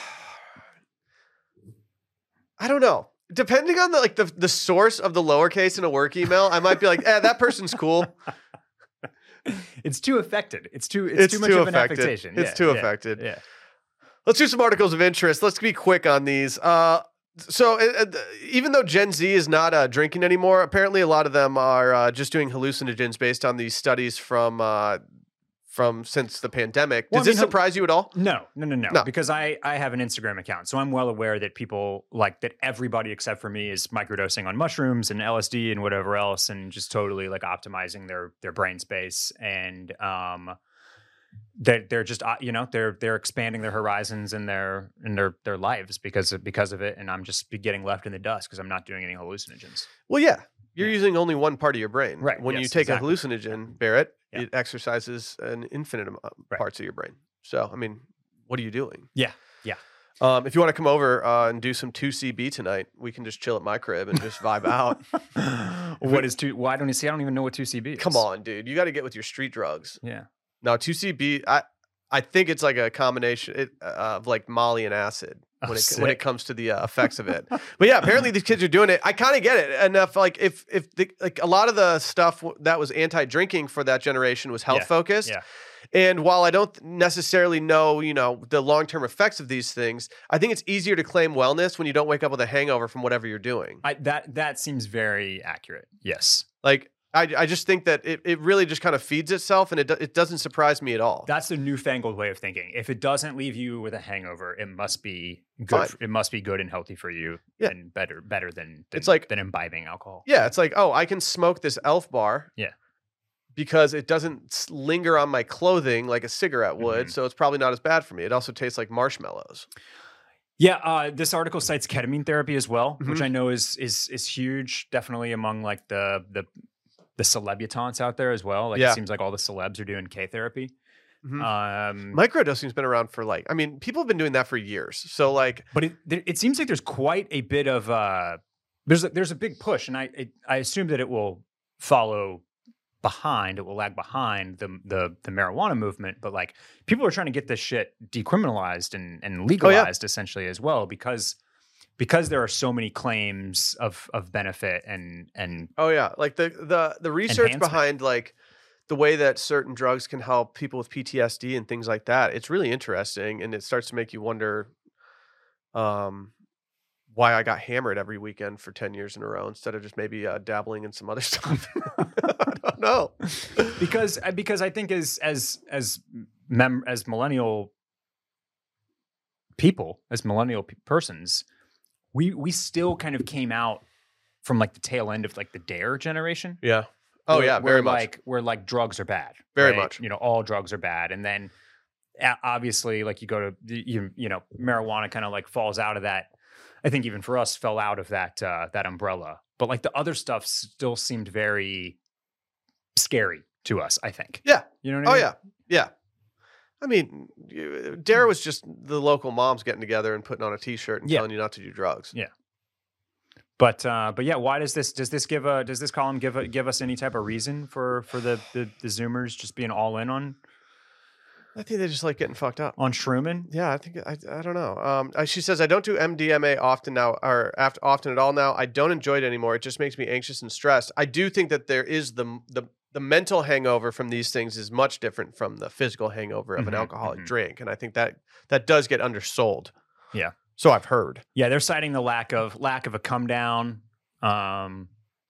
[SPEAKER 1] I don't know. Depending on the like the, the source of the lowercase in a work email, I might be like, eh, that person's cool.
[SPEAKER 2] It's too affected. It's too. It's,
[SPEAKER 1] It's
[SPEAKER 2] too much
[SPEAKER 1] too
[SPEAKER 2] of an
[SPEAKER 1] affected.
[SPEAKER 2] affectation.
[SPEAKER 1] It's
[SPEAKER 2] Yeah,
[SPEAKER 1] too
[SPEAKER 2] yeah,
[SPEAKER 1] affected.
[SPEAKER 2] Yeah.
[SPEAKER 1] Let's do some articles of interest. Let's be quick on these. Uh, so uh, uh, even though Gen Z is not uh, drinking anymore, apparently a lot of them are uh, just doing hallucinogens based on these studies from uh, from since the pandemic. Does
[SPEAKER 2] Well, I
[SPEAKER 1] this
[SPEAKER 2] mean, hal-
[SPEAKER 1] surprise you at all?
[SPEAKER 2] No, no, no, no,
[SPEAKER 1] No.
[SPEAKER 2] Because I I have an Instagram account, so I'm well aware that people like that. Everybody except for me is microdosing on mushrooms and L S D and whatever else, and just totally like optimizing their their brain space and um. They're, they're just uh, you know they're they're expanding their horizons and their and their their lives because of because of it, and I'm just getting left in the dust because I'm not doing any hallucinogens.
[SPEAKER 1] Well, yeah. You're
[SPEAKER 2] Yeah.
[SPEAKER 1] using only one part of your brain.
[SPEAKER 2] Right,
[SPEAKER 1] When you
[SPEAKER 2] yes,
[SPEAKER 1] take
[SPEAKER 2] exactly.
[SPEAKER 1] a hallucinogen, Barrett,
[SPEAKER 2] Yeah.
[SPEAKER 1] it exercises an infinite amount of
[SPEAKER 2] Right.
[SPEAKER 1] parts of your brain. So, I mean, what are you doing?
[SPEAKER 2] Yeah, yeah.
[SPEAKER 1] Um, if you want to come over uh, and do some two C B tonight, we can just chill at my crib and just vibe out.
[SPEAKER 2] What is two? Why don't you see? I don't even know what two C B is.
[SPEAKER 1] Come on, dude. You got to get with your street drugs.
[SPEAKER 2] Yeah.
[SPEAKER 1] No, two C B, I I think it's like a combination it, uh, of like Molly and acid
[SPEAKER 2] Oh,
[SPEAKER 1] when it when it
[SPEAKER 2] sick.
[SPEAKER 1] comes to the uh, effects of it. But yeah, apparently these kids are doing it. I kind of get it. And if like if if the, like a lot of the stuff w- that was anti-drinking for that generation was health
[SPEAKER 2] Yeah,
[SPEAKER 1] focused.
[SPEAKER 2] yeah.
[SPEAKER 1] And while I don't necessarily know, you know, the long-term effects of these things, I think it's easier to claim wellness when you don't wake up with a hangover from whatever you're doing.
[SPEAKER 2] I, that that seems very accurate. Yes.
[SPEAKER 1] Like I, I just think that it, it really just kind of feeds itself, and it do- it doesn't surprise me at all.
[SPEAKER 2] That's the newfangled way of thinking. If it doesn't leave you with a hangover, it must be good.
[SPEAKER 1] Fine.
[SPEAKER 2] For, it must be good and healthy for you,
[SPEAKER 1] Yeah.
[SPEAKER 2] and better better than, than
[SPEAKER 1] It's like-
[SPEAKER 2] than imbibing alcohol.
[SPEAKER 1] Yeah, it's like, oh, I can smoke this Elf bar.
[SPEAKER 2] Yeah.
[SPEAKER 1] Because it doesn't s- linger on my clothing like a cigarette would,
[SPEAKER 2] Mhm.
[SPEAKER 1] so it's probably not as bad for me. It also tastes like marshmallows.
[SPEAKER 2] Yeah, uh, this article cites ketamine therapy as well,
[SPEAKER 1] Mhm.
[SPEAKER 2] which I know is is is huge. Definitely among like the the the celebutants out there as well. Like
[SPEAKER 1] Yeah.
[SPEAKER 2] it seems like all the celebs are doing K therapy.
[SPEAKER 1] Mhm.
[SPEAKER 2] Um,
[SPEAKER 1] Microdosing's been around for like, I mean, people have been doing that for years. So like,
[SPEAKER 2] but it there- it seems like there's quite a bit of uh, there's a, there's a big push, and I it, I assume that it will follow behind. It will lag behind the the the marijuana movement. But like people are trying to get this shit decriminalized and and legalized essentially as well because because there are so many claims of of benefit and and
[SPEAKER 1] oh yeah, like the the the research
[SPEAKER 2] Enhancement.
[SPEAKER 1] behind like the way that certain drugs can help people with P T S D and things like that. It's really interesting, and it starts to make you wonder, um, why I got hammered every weekend for ten years in a row instead of just maybe uh, dabbling in some other stuff. I don't know.
[SPEAKER 2] because uh, because I think as as as mem- as millennial people, as millennial pe- persons, we we still kind of came out from like the tail end of like the dare generation.
[SPEAKER 1] Yeah. Oh
[SPEAKER 2] where-
[SPEAKER 1] yeah,
[SPEAKER 2] where
[SPEAKER 1] very much.
[SPEAKER 2] like where like drugs are bad.
[SPEAKER 1] Very
[SPEAKER 2] right?
[SPEAKER 1] much.
[SPEAKER 2] You know, all drugs are bad, and then a- obviously, like you go to you you know, marijuana kind of like falls out of that. I think even for us, fell out of that uh, that umbrella. But like the other stuff still seemed very scary to us. I think.
[SPEAKER 1] Yeah.
[SPEAKER 2] You know what I
[SPEAKER 1] Oh
[SPEAKER 2] mean?
[SPEAKER 1] yeah, yeah. I mean, you- Dare was just the local moms getting together and putting on a T-shirt and
[SPEAKER 2] Yeah.
[SPEAKER 1] telling you not to do drugs.
[SPEAKER 2] Yeah. But uh, but yeah, why does this does this give a does this column give a, give us any type of reason for for the, the the Zoomers just being all in on
[SPEAKER 1] I think they just like getting fucked up.
[SPEAKER 2] on Shroomin?
[SPEAKER 1] Yeah, I think I, I don't know. Um, uh, she says I don't do M D M A often now, or after, often at all now. I don't enjoy it anymore. It just makes me anxious and stressed. I do think that there is the the the mental hangover from these things is much different from the physical hangover of
[SPEAKER 2] Mhm,
[SPEAKER 1] an alcoholic
[SPEAKER 2] mhm.
[SPEAKER 1] drink, and I think that that does get undersold.
[SPEAKER 2] Yeah.
[SPEAKER 1] So I've heard.
[SPEAKER 2] Yeah, they're citing the lack of lack of a come down, um,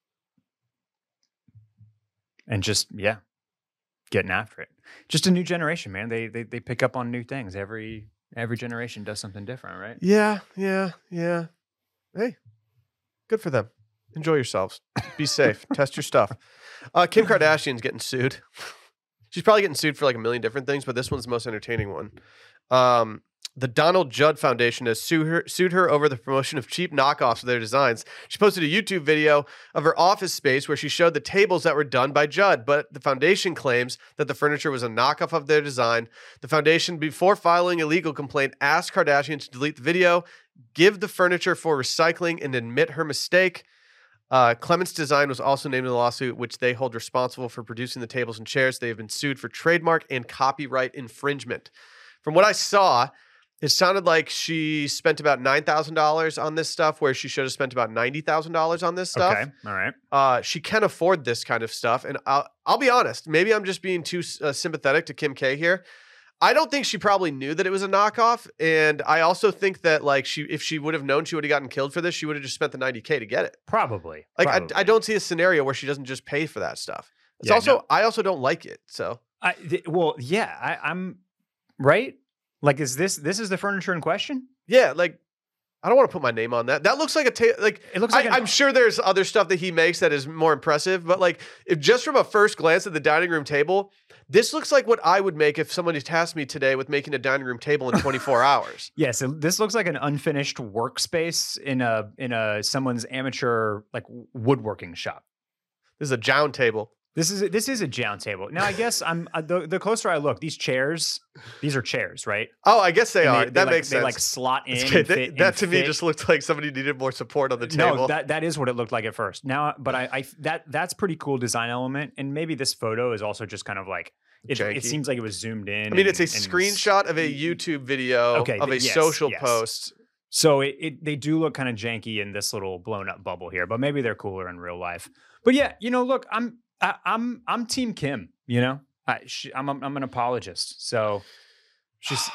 [SPEAKER 2] and just yeah, getting after it. Just a new generation, man. They they they pick up on new things. Every every generation does something different, right?
[SPEAKER 1] Yeah, yeah, yeah. Hey, good for them. Enjoy yourselves. Be safe. Test your stuff. Uh, Kim Kardashian's getting sued. She's probably getting sued for like a million different things, but this one's the most entertaining one. Um, the Donald Judd Foundation has sued her, sued her over the promotion of cheap knockoffs of their designs. She posted a YouTube video of her office space where she showed the tables that were done by Judd, but the foundation claims that the furniture was a knockoff of their design. The foundation, before filing a legal complaint, asked Kardashian to delete the video, give the furniture for recycling, and admit her mistake. Uh, Clements Design was also named in the lawsuit, which they hold responsible for producing the tables and chairs. They have been sued for trademark and copyright infringement. From what I saw, it sounded like she spent about nine thousand dollars on this stuff, where she should have spent about ninety thousand dollars on this stuff.
[SPEAKER 2] Okay, all right.
[SPEAKER 1] Uh, she can afford this kind of stuff. And I'll, I'll be honest, maybe I'm just being too uh, sympathetic to Kim K here. I don't think she probably knew that it was a knockoff. And I also think that like she, if she would have known she would have gotten killed for this, she would have just spent the ninety K to get it.
[SPEAKER 2] Probably.
[SPEAKER 1] Like
[SPEAKER 2] probably.
[SPEAKER 1] I, I don't see a scenario where she doesn't just pay for that stuff. It's
[SPEAKER 2] Yeah,
[SPEAKER 1] also,
[SPEAKER 2] no.
[SPEAKER 1] I also don't like it. So
[SPEAKER 2] I, th- well, yeah, I, I'm right. Like, is this this is the furniture in question?
[SPEAKER 1] yeah, like I don't want to put my name on that. That looks like a ta- like
[SPEAKER 2] It looks like
[SPEAKER 1] I,
[SPEAKER 2] an-
[SPEAKER 1] I'm sure there's other stuff that he makes that is more impressive, but like if just from a first glance at the dining room table, this looks like what I would make if somebody tasked me today with making a dining room table in twenty-four hours.
[SPEAKER 2] Yeah, so this looks like an unfinished workspace in a in a someone's amateur like woodworking shop.
[SPEAKER 1] This is a jound table.
[SPEAKER 2] This is a, this is a jound table. Now, I guess I'm uh, the the closer I look, these chairs, these are chairs, right?
[SPEAKER 1] Oh, I guess they
[SPEAKER 2] And
[SPEAKER 1] are.
[SPEAKER 2] they
[SPEAKER 1] that
[SPEAKER 2] like,
[SPEAKER 1] makes
[SPEAKER 2] they
[SPEAKER 1] sense.
[SPEAKER 2] like slot in.
[SPEAKER 1] It's
[SPEAKER 2] And
[SPEAKER 1] good.
[SPEAKER 2] fit,
[SPEAKER 1] that that
[SPEAKER 2] and
[SPEAKER 1] to me
[SPEAKER 2] fit.
[SPEAKER 1] just looked like somebody needed more support on the table.
[SPEAKER 2] No, that that is what it looked like at first. Now, but I, I that that's pretty cool design element, and maybe this photo is also just kind of like it,
[SPEAKER 1] Janky.
[SPEAKER 2] it seems like it was zoomed in.
[SPEAKER 1] I mean, it's a
[SPEAKER 2] and- and-
[SPEAKER 1] screenshot of a YouTube video
[SPEAKER 2] Okay,
[SPEAKER 1] of a
[SPEAKER 2] th- yes,
[SPEAKER 1] social
[SPEAKER 2] yes.
[SPEAKER 1] post.
[SPEAKER 2] So it, it they do look kind of janky in this little blown up bubble here, but maybe they're cooler in real life. But yeah, you know, look, I'm I, I'm I'm Team Kim. You know, I, she, I'm I'm an apologist, so she's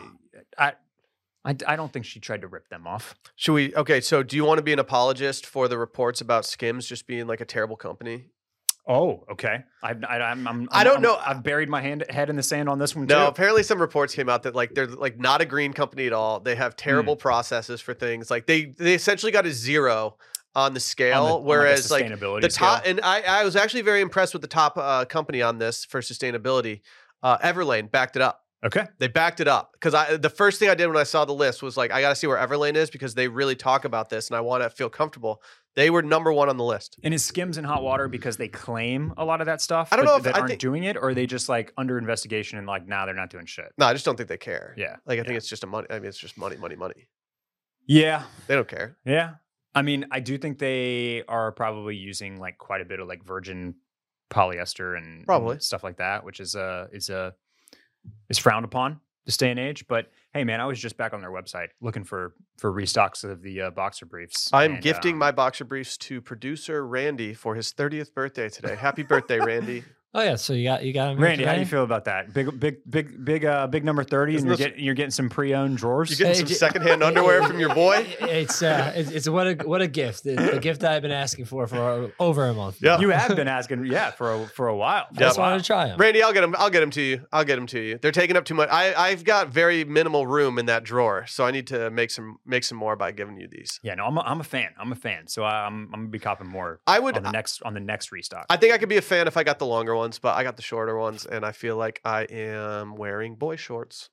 [SPEAKER 2] I, I I don't think she tried to rip them off.
[SPEAKER 1] Should we? Okay, so do you want to be an apologist for the reports about Skims just being like a terrible company?
[SPEAKER 2] Oh, okay. I've, I, I'm, I'm,
[SPEAKER 1] I don't
[SPEAKER 2] I'm-
[SPEAKER 1] know.
[SPEAKER 2] I've buried my hand, head in the sand on this one
[SPEAKER 1] No,
[SPEAKER 2] too.
[SPEAKER 1] apparently some reports came out that like they're like not a green company at all. They have
[SPEAKER 2] Hmm.
[SPEAKER 1] terrible processes for things. Like they they essentially got a zero on the scale,
[SPEAKER 2] On the- on, like, a
[SPEAKER 1] whereas like
[SPEAKER 2] sustainability
[SPEAKER 1] the top,
[SPEAKER 2] scale.
[SPEAKER 1] and I, I was actually very impressed with the top uh, company on this for sustainability. Uh, Everlane backed it up.
[SPEAKER 2] Okay.
[SPEAKER 1] They backed it up because I the first thing I did when I saw the list was like I got to see where Everlane is because they really talk about this and I want to feel comfortable. They were number one on the list.
[SPEAKER 2] And is Skims in hot water because they claim a lot of that stuff?
[SPEAKER 1] I don't
[SPEAKER 2] but
[SPEAKER 1] know if-
[SPEAKER 2] that
[SPEAKER 1] I
[SPEAKER 2] aren't
[SPEAKER 1] think-
[SPEAKER 2] doing it, or are they just like under investigation and like, nah, they're not doing shit.
[SPEAKER 1] No, I just don't think they care.
[SPEAKER 2] Yeah.
[SPEAKER 1] Like I think
[SPEAKER 2] yeah.
[SPEAKER 1] it's just a money. I mean, it's just money, money, money.
[SPEAKER 2] Yeah.
[SPEAKER 1] They don't care.
[SPEAKER 2] Yeah. I mean, I do think they are probably using like quite a bit of like virgin polyester and, and
[SPEAKER 1] Probably.
[SPEAKER 2] stuff like that, which is uh is uh is frowned upon this day and age. But hey, man, I was just back on their website looking for for restocks of the uh, boxer briefs.
[SPEAKER 1] I'm
[SPEAKER 2] and,
[SPEAKER 1] gifting
[SPEAKER 2] um,
[SPEAKER 1] my boxer briefs to producer Randy for his thirtieth birthday today. Happy birthday, Randy.
[SPEAKER 3] Oh yeah, so you got you got him.
[SPEAKER 2] Randy, how do you
[SPEAKER 3] today?
[SPEAKER 2] feel about that? Big, big, big, big, uh, big number thirty,
[SPEAKER 1] Isn't
[SPEAKER 2] and you're
[SPEAKER 1] this-
[SPEAKER 2] getting you're getting some pre-owned drawers.
[SPEAKER 1] You getting
[SPEAKER 3] Hey,
[SPEAKER 1] some
[SPEAKER 3] j-
[SPEAKER 1] secondhand underwear from your boy?
[SPEAKER 3] It's uh, it's, it's what a what a gift. It's the gift that I've been asking for for over a month.
[SPEAKER 1] Yeah.
[SPEAKER 2] You have been asking, yeah, for a for a while.
[SPEAKER 3] I just
[SPEAKER 1] Yeah.
[SPEAKER 3] wanted to try them.
[SPEAKER 1] Randy, I'll get them. I'll get them to you. I'll get them to you. They're taking up too much. I, I've got very minimal room in that drawer, so I need to make some make some more by giving you these.
[SPEAKER 2] Yeah, no, I'm a, I'm a fan. I'm a fan. So I'm I'm gonna be copping more
[SPEAKER 1] I would.
[SPEAKER 2] on the next on the next restock.
[SPEAKER 1] I think I could be a fan if I got the longer ones, but I got the shorter ones, and I feel like I am wearing boy shorts.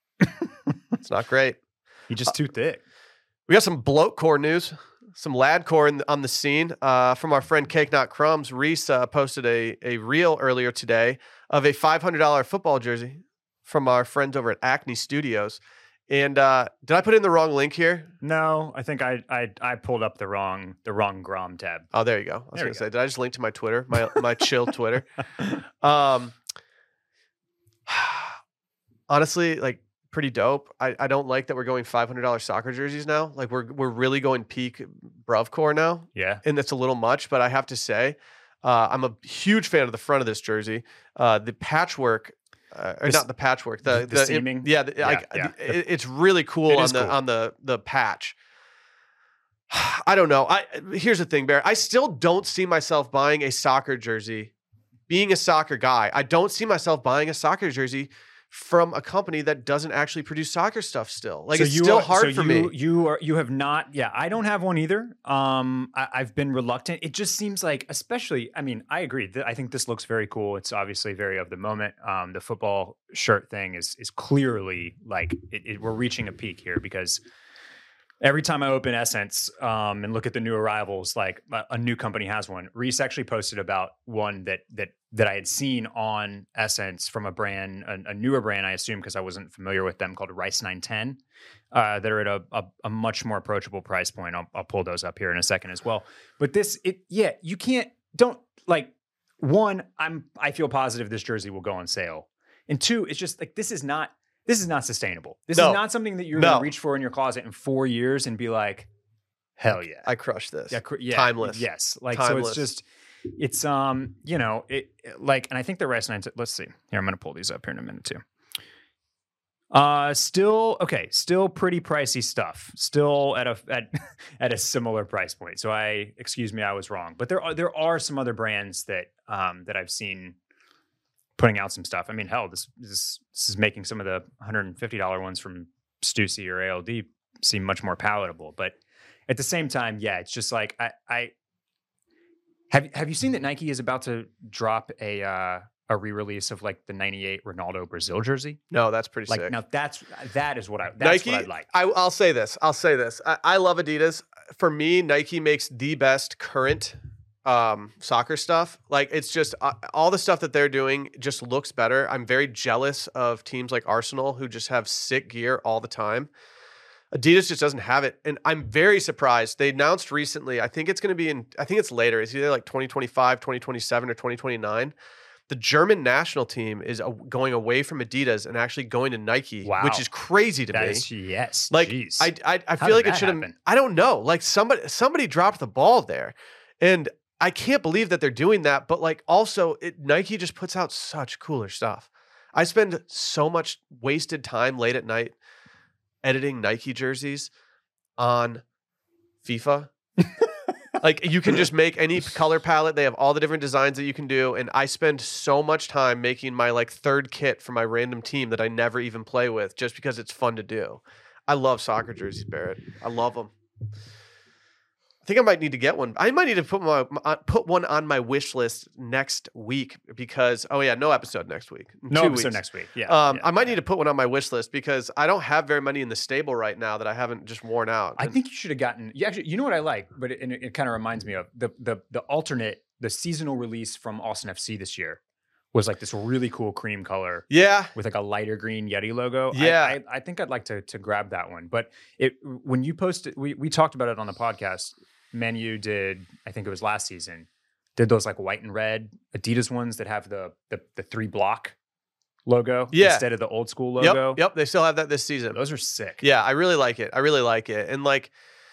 [SPEAKER 1] It's not great.
[SPEAKER 2] You're just too thick.
[SPEAKER 1] We got some bloat core news, some lad core in, on the scene uh, from our friend Cake Not Crumbs. Reese uh, posted a, a reel earlier today of a five hundred dollars football jersey from our friends over at Acne Studios. And uh, did I put in the wrong link here?
[SPEAKER 2] No, I think I I I pulled up the wrong the wrong Grom tab.
[SPEAKER 1] Oh, there you go. I was
[SPEAKER 2] There
[SPEAKER 1] going
[SPEAKER 2] we
[SPEAKER 1] to
[SPEAKER 2] go.
[SPEAKER 1] say, did I just link to my Twitter, my my chill Twitter? Um, honestly, like pretty dope. I, I don't like that we're going five hundred dollars soccer jerseys now. Like we're we're really going peak Bruvcore now,
[SPEAKER 2] Yeah.
[SPEAKER 1] and that's a little much. But I have to say, uh, I'm a huge fan of the front of this jersey. Uh, the patchwork. Uh, or
[SPEAKER 2] The s-
[SPEAKER 1] not the patchwork, the
[SPEAKER 2] the
[SPEAKER 1] the, it-
[SPEAKER 2] seaming?
[SPEAKER 1] yeah, the,
[SPEAKER 2] Yeah,
[SPEAKER 1] I,
[SPEAKER 2] yeah.
[SPEAKER 1] it- it's really cool
[SPEAKER 2] It
[SPEAKER 1] on
[SPEAKER 2] is
[SPEAKER 1] the
[SPEAKER 2] cool.
[SPEAKER 1] on the the patch. I don't know. I here's the thing, Bear. I still don't see myself buying a soccer jersey. Being a soccer guy, I don't see myself buying a soccer jersey from a company that doesn't actually produce soccer stuff. Still, like
[SPEAKER 2] So
[SPEAKER 1] it's
[SPEAKER 2] you
[SPEAKER 1] still
[SPEAKER 2] are-
[SPEAKER 1] hard
[SPEAKER 2] so
[SPEAKER 1] for
[SPEAKER 2] you,
[SPEAKER 1] me.
[SPEAKER 2] You are you have not. Yeah, I don't have one either. Um, I, I've been reluctant. It just seems like, especially. I mean, I agree. Th- I think this looks very cool. It's obviously very of the moment. Um, the football shirt thing is is clearly like it, it, we're reaching a peak here because every time I open Essence um, and look at the new arrivals, like a, a new company has one. Reese actually posted about one that that that I had seen on Essence from a brand, a, a newer brand, I assume, because I wasn't familiar with them, called Rice nine ten. Uh, that are at a, a, a much more approachable price point. I'll, I'll pull those up here in a second as well. But this, it yeah, you can't don't like one. I'm I feel positive this jersey will go on sale, and two, it's just like this is not. This is not sustainable. This
[SPEAKER 1] No.
[SPEAKER 2] is not something that you're
[SPEAKER 1] No.
[SPEAKER 2] going to reach for in your closet in four years and be like, hell yeah.
[SPEAKER 1] I crushed this.
[SPEAKER 2] yeah, cr- yeah,
[SPEAKER 1] timeless.
[SPEAKER 2] Yes. Like,
[SPEAKER 1] Timeless.
[SPEAKER 2] so it's just, it's, um, you know, it it- like, and I think the rest, nine, let's see. Here, I'm going to pull these up here in a minute too. Uh, still, okay. Still pretty pricey stuff. Still at a, at, at a similar price point. So I, excuse me, I was wrong, but there are, there are some other brands that, um, that I've seen putting out some stuff. I mean, hell, this this, this is making some of the one hundred fifty dollars ones from Stussy or A L D seem much more palatable. But at the same time, yeah, it's just like I, I have have you seen that Nike is about to drop a uh, a re-release of like the ninety-eight Ronaldo Brazil jersey?
[SPEAKER 1] No, that's pretty
[SPEAKER 2] Like
[SPEAKER 1] sick.
[SPEAKER 2] now, that's that is what I that's
[SPEAKER 1] Nike,
[SPEAKER 2] what I'd like.
[SPEAKER 1] I, I'll say this. I'll say this. I, I love Adidas. For me, Nike makes the best current um, soccer stuff. Like it's just uh, all the stuff that they're doing just looks better. I'm very jealous of teams like Arsenal who just have sick gear all the time. Adidas just doesn't have it. And I'm very surprised. They announced recently, I think it's going to be in, I think it's later. It's either like twenty twenty-five, twenty twenty-seven, or twenty twenty-nine. The German national team is uh, going away from Adidas and actually going to Nike,
[SPEAKER 2] Wow.
[SPEAKER 1] which is crazy to
[SPEAKER 2] That
[SPEAKER 1] me.
[SPEAKER 2] is yes,
[SPEAKER 1] Like
[SPEAKER 2] jeez.
[SPEAKER 1] I, I, I
[SPEAKER 2] How
[SPEAKER 1] feel
[SPEAKER 2] did
[SPEAKER 1] like it
[SPEAKER 2] that
[SPEAKER 1] should have.
[SPEAKER 2] happen?
[SPEAKER 1] I don't know. Like somebody, somebody dropped the ball there, and I can't believe that they're doing that. But like, also, it, Nike just puts out such cooler stuff. I spend so much wasted time late at night editing Nike jerseys on FIFA. Like you can just make any color palette. They have all the different designs that you can do. And I spend so much time making my like third kit for my random team that I never even play with just because it's fun to do. I love soccer jerseys, Barrett. I love them. I think I might need to get one. I might need to put my, my put one on my wish list next week because oh yeah, no episode next week. In
[SPEAKER 2] no
[SPEAKER 1] two
[SPEAKER 2] episode
[SPEAKER 1] weeks.
[SPEAKER 2] next week. Yeah,
[SPEAKER 1] Um,
[SPEAKER 2] yeah.
[SPEAKER 1] I might need to put one on my wish list because I don't have very many in the stable right now that I haven't just worn out.
[SPEAKER 2] I
[SPEAKER 1] And-
[SPEAKER 2] think you should have gotten. You actually, you know what I like, but it, and it, it kind of reminds me of the the the alternate, the seasonal release from Austin F C this year was like this really cool cream color
[SPEAKER 1] yeah,
[SPEAKER 2] with like a lighter green Yeti logo. I-
[SPEAKER 1] Yeah.
[SPEAKER 2] I, I think I'd like to to grab that one. But it when you posted, we we talked about it on the podcast. Menu did, I think it was last season, did those like white and red Adidas ones that have the the, the three block logo
[SPEAKER 1] Yeah.
[SPEAKER 2] instead of the old school logo.
[SPEAKER 1] Yep, yep. They still have that this season.
[SPEAKER 2] Those are sick.
[SPEAKER 1] Yeah, I really like it. I really like it. And like,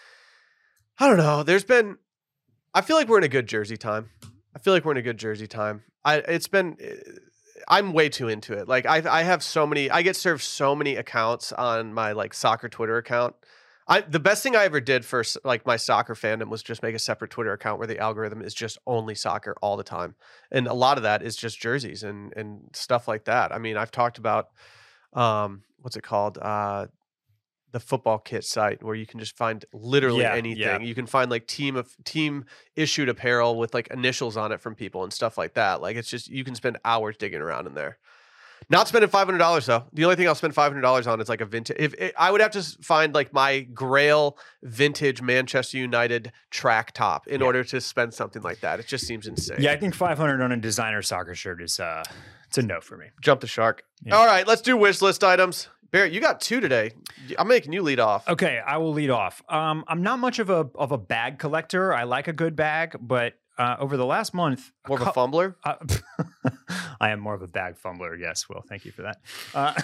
[SPEAKER 1] I don't know. There's been, I feel like we're in a good jersey time. I feel like we're in a good jersey time. I, it's been, I'm way too into it. Like I, I have so many, I get served so many accounts on my like soccer Twitter account. I, the best thing I ever did for like my soccer fandom was just make a separate Twitter account where the algorithm is just only soccer all the time. And a lot of that is just jerseys and, and stuff like that. I mean, I've talked about, um, what's it called? Uh, the football kit site where you can just find literally
[SPEAKER 2] Yeah,
[SPEAKER 1] anything.
[SPEAKER 2] yeah.
[SPEAKER 1] You can find like team of team issued apparel with like initials on it from people and stuff like that. Like it's just, you can spend hours digging around in there. Not spending five hundred dollars though. The only thing I'll spend five hundred dollars on is like a vintage. If it, I would have to s- find like my Grail vintage Manchester United track top in
[SPEAKER 2] Yeah.
[SPEAKER 1] order to spend something like that. It just seems insane.
[SPEAKER 2] Yeah, I think five hundred on a designer soccer shirt is uh it's a no for me.
[SPEAKER 1] Jump the shark.
[SPEAKER 2] Yeah.
[SPEAKER 1] All right, let's do wish list items. Barrett, you got two today. I'm making you lead off.
[SPEAKER 2] Okay, I will lead off. Um, I'm not much of a of a bag collector. I like a good bag, but uh, over the last month,
[SPEAKER 1] More of a
[SPEAKER 2] cou-
[SPEAKER 1] fumbler?
[SPEAKER 2] uh, I am more of a bag fumbler. Yes, Will, thank you for that. Uh,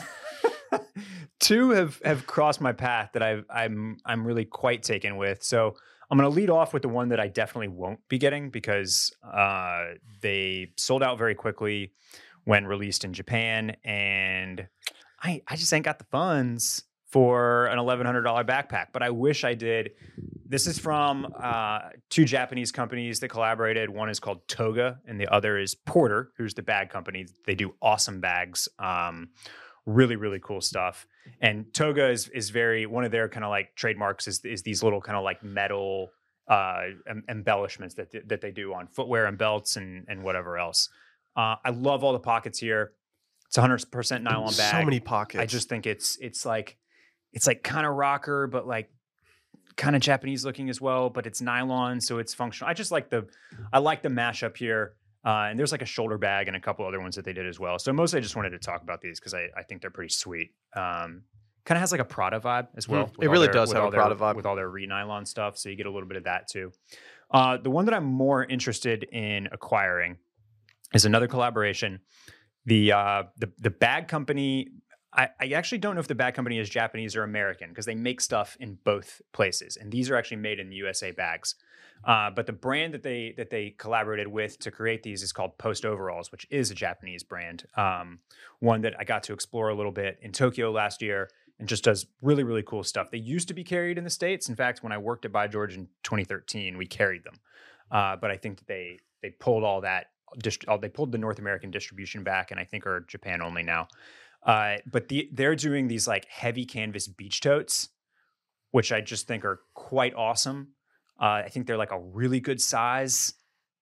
[SPEAKER 2] two have have crossed my path that I've, I'm I'm really quite taken with. So I'm going to lead off with the one that I definitely won't be getting because uh, they sold out very quickly when released in Japan, and I I just ain't got the funds for an eleven hundred dollars backpack, but I wish I did. This is from uh, two Japanese companies that collaborated. One is called Toga, and the other is Porter, who's the bag company. They do awesome bags, um, really, really cool stuff. And Toga is is very one of their kind of like trademarks is is these little kind of like metal uh, em- embellishments that th- that they do on footwear and belts and and whatever else. Uh, I love all the pockets here. It's one hundred percent nylon bag.
[SPEAKER 1] So many pockets.
[SPEAKER 2] I just think it's it's like it's like kind of rocker, but like kind of Japanese looking as well. But it's nylon, so it's functional. I just like the I like the mashup here. Uh, and there's like a shoulder bag and a couple other ones that they did as well. So mostly I just wanted to talk about these because I, I think they're pretty sweet. Um, kind of has like a Prada vibe as well.
[SPEAKER 1] Mm,
[SPEAKER 2] with
[SPEAKER 1] it
[SPEAKER 2] all
[SPEAKER 1] really
[SPEAKER 2] their-
[SPEAKER 1] does
[SPEAKER 2] with
[SPEAKER 1] have
[SPEAKER 2] all
[SPEAKER 1] a
[SPEAKER 2] their-
[SPEAKER 1] Prada vibe.
[SPEAKER 2] with all their re-nylon stuff. So you get a little bit of that too. Uh, the one that I'm more interested in acquiring is another collaboration. The uh, the the bag company. I, I actually don't know if the bag company is Japanese or American because they make stuff in both places, and these are actually made in U S A bags. Uh, but the brand that they that they collaborated with to create these is called Post Overalls, which is a Japanese brand. Um, one that I got to explore a little bit in Tokyo last year, and just does really really cool stuff. They used to be carried in the States. In fact, when I worked at By George in twenty thirteen, we carried them. Uh, but I think that they they pulled all that. Dist- oh, they pulled the North American distribution back, and I think are Japan only now. Uh, but the, they're doing these like heavy canvas beach totes, which I just think are quite awesome. Uh, I think they're like a really good size,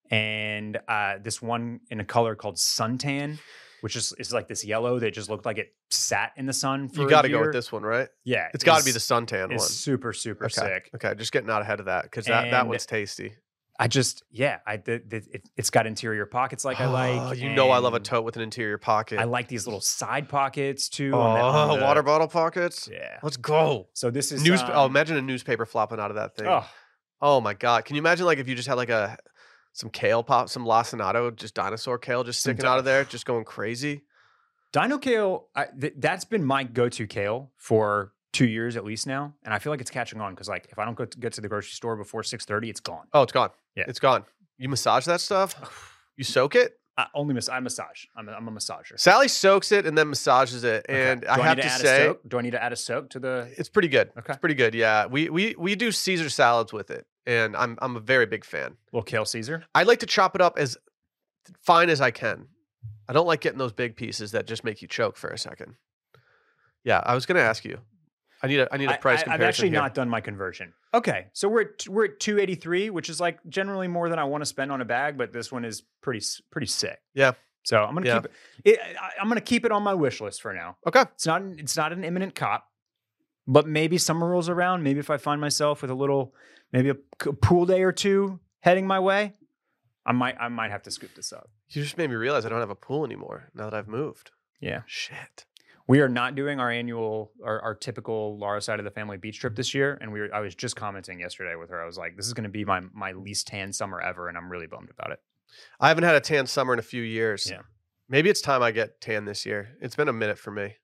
[SPEAKER 2] and uh, this one in a color called suntan, which is is like this yellow that just looked like it sat in the sun. For
[SPEAKER 1] You got to
[SPEAKER 2] a
[SPEAKER 1] go
[SPEAKER 2] year.
[SPEAKER 1] with this one, right?
[SPEAKER 2] Yeah,
[SPEAKER 1] It's got to be
[SPEAKER 2] is-
[SPEAKER 1] the suntan
[SPEAKER 2] is
[SPEAKER 1] one.
[SPEAKER 2] super super
[SPEAKER 1] Okay.
[SPEAKER 2] sick.
[SPEAKER 1] Okay, just getting out ahead of that because that, that
[SPEAKER 2] And-
[SPEAKER 1] one's tasty.
[SPEAKER 2] I just yeah, I the, the, it, it's got interior pockets like I like.
[SPEAKER 1] Oh, you know I love a
[SPEAKER 2] and
[SPEAKER 1] tote with an interior pocket.
[SPEAKER 2] I like these little side pockets too.
[SPEAKER 1] oh,
[SPEAKER 2] on the, on the-
[SPEAKER 1] water bottle pockets.
[SPEAKER 2] Yeah.
[SPEAKER 1] Let's go.
[SPEAKER 2] So this is
[SPEAKER 1] News.
[SPEAKER 2] um,
[SPEAKER 1] oh, imagine a newspaper flopping out of that thing.
[SPEAKER 2] oh,
[SPEAKER 1] Oh my god! Can you imagine like if you just had like a some kale pop, some lacinato, just dinosaur kale, just
[SPEAKER 2] Some
[SPEAKER 1] sticking
[SPEAKER 2] di-
[SPEAKER 1] out of there, just going crazy?
[SPEAKER 2] Dino kale. I, th- that's been my go-to kale for two years at least now, and I feel like it's catching on because like if I don't go to, get to the grocery store before six thirty, it's gone.
[SPEAKER 1] Oh, it's gone.
[SPEAKER 2] Yeah.
[SPEAKER 1] It's gone. You massage that stuff? You soak it?
[SPEAKER 2] I only miss I massage. I'm a, I'm a massager.
[SPEAKER 1] Sally soaks it and then massages it,
[SPEAKER 2] Okay.
[SPEAKER 1] and
[SPEAKER 2] Do
[SPEAKER 1] I have
[SPEAKER 2] need
[SPEAKER 1] to
[SPEAKER 2] add a
[SPEAKER 1] say
[SPEAKER 2] soak? do I need to add a soak to the?
[SPEAKER 1] it's pretty good.
[SPEAKER 2] Okay.
[SPEAKER 1] It's pretty good. Yeah, we we we do Caesar salads with it, and I'm I'm a very big fan.
[SPEAKER 2] Little kale Caesar.
[SPEAKER 1] I like to chop it up as fine as I can. I don't like getting those big pieces that just make you choke for a second. Yeah, I was going to ask you. I need a I need a price
[SPEAKER 2] I, I,
[SPEAKER 1] comparison.
[SPEAKER 2] I've actually
[SPEAKER 1] here.
[SPEAKER 2] not done my conversion. Okay, so we're at, we're at two eighty-three, which is like generally more than I want to spend on a bag, but this one is pretty s- pretty sick.
[SPEAKER 1] Yeah.
[SPEAKER 2] So I'm gonna
[SPEAKER 1] Yeah.
[SPEAKER 2] keep it, it. I, I'm gonna keep it on my wish list for now.
[SPEAKER 1] Okay.
[SPEAKER 2] It's not an, it's not an imminent cop, but maybe summer rolls around. Maybe if I find myself with a little, maybe a, c- pool day or two heading my way, I might I might have to scoop this up.
[SPEAKER 1] You just made me realize I don't have a pool anymore now that I've moved.
[SPEAKER 2] Yeah.
[SPEAKER 1] Shit.
[SPEAKER 2] We are not doing our annual, our, our typical Laura side of the family beach trip this year, and we were, I was just commenting yesterday with her. I was like, "This is going to be my my least tan summer ever," and I'm really bummed about it.
[SPEAKER 1] I haven't had a tan summer in a few years.
[SPEAKER 2] Yeah.
[SPEAKER 1] Maybe it's time I get tan this year. It's been a minute for me.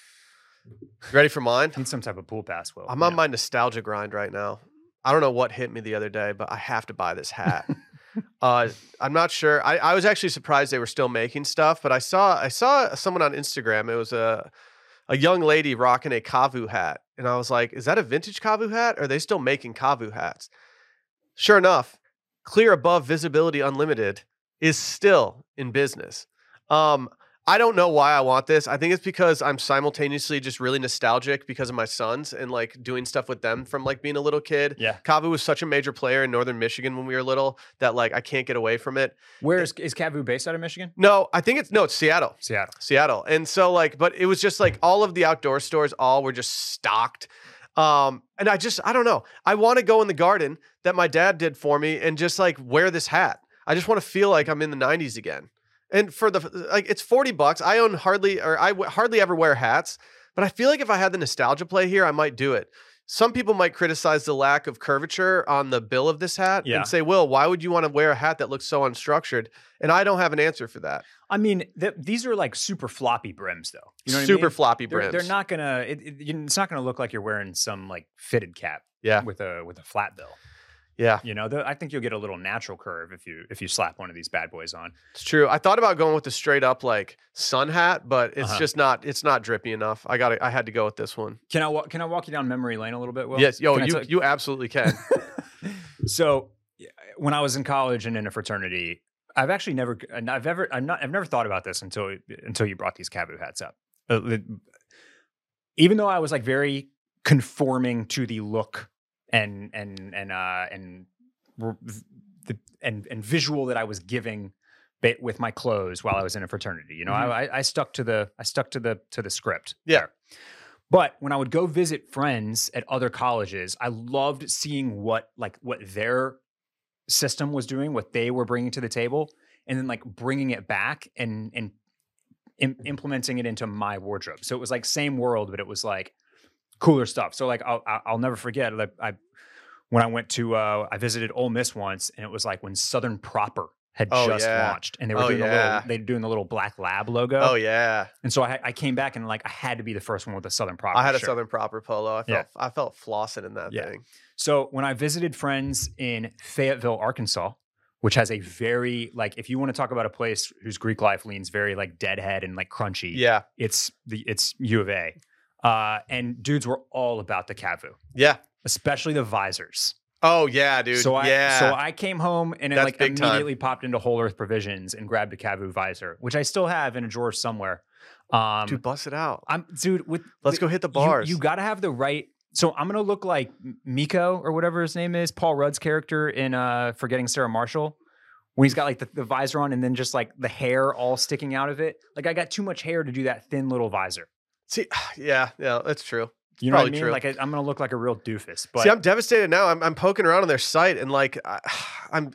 [SPEAKER 1] You ready for mine?
[SPEAKER 2] Need some type of pool pass, Will.
[SPEAKER 1] I'm
[SPEAKER 2] you
[SPEAKER 1] on
[SPEAKER 2] know.
[SPEAKER 1] my nostalgia grind right now. I don't know what hit me the other day, but I have to buy this hat. uh, I'm not sure. I, I was actually surprised they were still making stuff, but I saw I saw someone on Instagram. It was a a young lady rocking a Kavu hat, and I was like, "Is that a vintage Kavu hat? Or are they still making Kavu hats?" Sure enough, Clear Above Visibility Unlimited is still in business. Um, I don't know why I want this. I think it's because I'm simultaneously just really nostalgic because of my sons and like doing stuff with them from like being a little kid.
[SPEAKER 2] Yeah.
[SPEAKER 1] Kavu was such a major player in Northern Michigan when we were little that like I can't get away from it.
[SPEAKER 2] Where is is Kavu based out of Michigan?
[SPEAKER 1] No, I think it's no, it's Seattle.
[SPEAKER 2] Seattle.
[SPEAKER 1] Seattle. And so like, but it was just like all of the outdoor stores all were just stocked. Um, and I just, I don't know. I want to go in the garden that my dad did for me and just like wear this hat. I just want to feel like I'm in the nineties again. And for the, like, it's forty bucks. I own hardly, or I w- hardly ever wear hats. But I feel like if I had the nostalgia play here, I might do it. Some people might criticize the lack of curvature on the bill of this hat
[SPEAKER 2] Yeah.
[SPEAKER 1] and say, Will, why would you want to wear a hat that looks so unstructured? And I don't have an answer for that.
[SPEAKER 2] I mean, th- these are like super floppy brims, though. You know what
[SPEAKER 1] Super
[SPEAKER 2] I mean?
[SPEAKER 1] floppy
[SPEAKER 2] They're,
[SPEAKER 1] brims.
[SPEAKER 2] they're not gonna. It, it, you- it's not gonna look like you're wearing some like fitted cap.
[SPEAKER 1] Yeah.
[SPEAKER 2] With a with a flat bill.
[SPEAKER 1] Yeah,
[SPEAKER 2] You know, the, I think you'll get a little natural curve if you if you slap one of these bad boys on.
[SPEAKER 1] it's true. I thought about going with the straight up like sun hat, but it's
[SPEAKER 2] Uh-huh.
[SPEAKER 1] just not. It's not drippy enough. I got. to I had to go with this one.
[SPEAKER 2] Can I wa- can I walk you down memory lane a little bit? Will?
[SPEAKER 1] yes. Yo,
[SPEAKER 2] Can I
[SPEAKER 1] you
[SPEAKER 2] tell-
[SPEAKER 1] you absolutely can.
[SPEAKER 2] So yeah, when I was in college and in a fraternity, I've actually never, and I've ever, I'm not, I've never thought about this until until you brought these Kavu hats up. Uh, the- even though I was like very conforming to the look and and and uh and r- the and and visual that I was giving ba- with my clothes while I was in a fraternity, you know,
[SPEAKER 1] Mhm.
[SPEAKER 2] I, I stuck to the I stuck to the to the script.
[SPEAKER 1] Yeah.
[SPEAKER 2] there. But when I would go visit friends at other colleges, I loved seeing what like what their system was doing, what they were bringing to the table, and then like bringing it back and and im- implementing it into my wardrobe. So it was like same world, but it was like cooler stuff. So like I'll I'll I'll never forget. Like I when I went to uh, I visited Ole Miss once, and it was like when Southern Proper had
[SPEAKER 1] Oh,
[SPEAKER 2] just
[SPEAKER 1] yeah.
[SPEAKER 2] launched, and they were
[SPEAKER 1] Oh,
[SPEAKER 2] doing the
[SPEAKER 1] yeah.
[SPEAKER 2] little they were doing the little black lab logo.
[SPEAKER 1] Oh yeah,
[SPEAKER 2] And so I I came back and like I had to be the first one with a Southern Proper.
[SPEAKER 1] I had a
[SPEAKER 2] shirt.
[SPEAKER 1] Southern Proper polo. I felt
[SPEAKER 2] Yeah.
[SPEAKER 1] I felt flossing in that
[SPEAKER 2] Yeah.
[SPEAKER 1] thing.
[SPEAKER 2] So when I visited friends in Fayetteville, Arkansas, which has a very like if you want to talk about a place whose Greek life leans very like deadhead and like crunchy,
[SPEAKER 1] Yeah,
[SPEAKER 2] it's the it's U of A. Uh, and dudes were all about the Kavu,
[SPEAKER 1] yeah.
[SPEAKER 2] especially the visors.
[SPEAKER 1] Oh yeah, dude.
[SPEAKER 2] So I
[SPEAKER 1] yeah.
[SPEAKER 2] so I came home and it
[SPEAKER 1] That's
[SPEAKER 2] like
[SPEAKER 1] big time.
[SPEAKER 2] immediately popped into Whole Earth Provisions and grabbed a Kavu visor, which I still have in a drawer somewhere. Um,
[SPEAKER 1] dude, bust it out.
[SPEAKER 2] I'm dude with
[SPEAKER 1] Let's go hit the bars.
[SPEAKER 2] You, you got to have the right. So I'm gonna look like M- Miko or whatever his name is, Paul Rudd's character in uh, Forgetting Sarah Marshall, when he's got like the, the visor on and then just like the hair all sticking out of it. Like I got too much hair to do that thin little visor.
[SPEAKER 1] See, yeah, yeah, that's true.
[SPEAKER 2] You know what I
[SPEAKER 1] Probably
[SPEAKER 2] mean?
[SPEAKER 1] true.
[SPEAKER 2] Like I, I'm gonna look like a real doofus. But
[SPEAKER 1] See, I'm devastated now. I'm, I'm poking around on their site and like, I, I'm,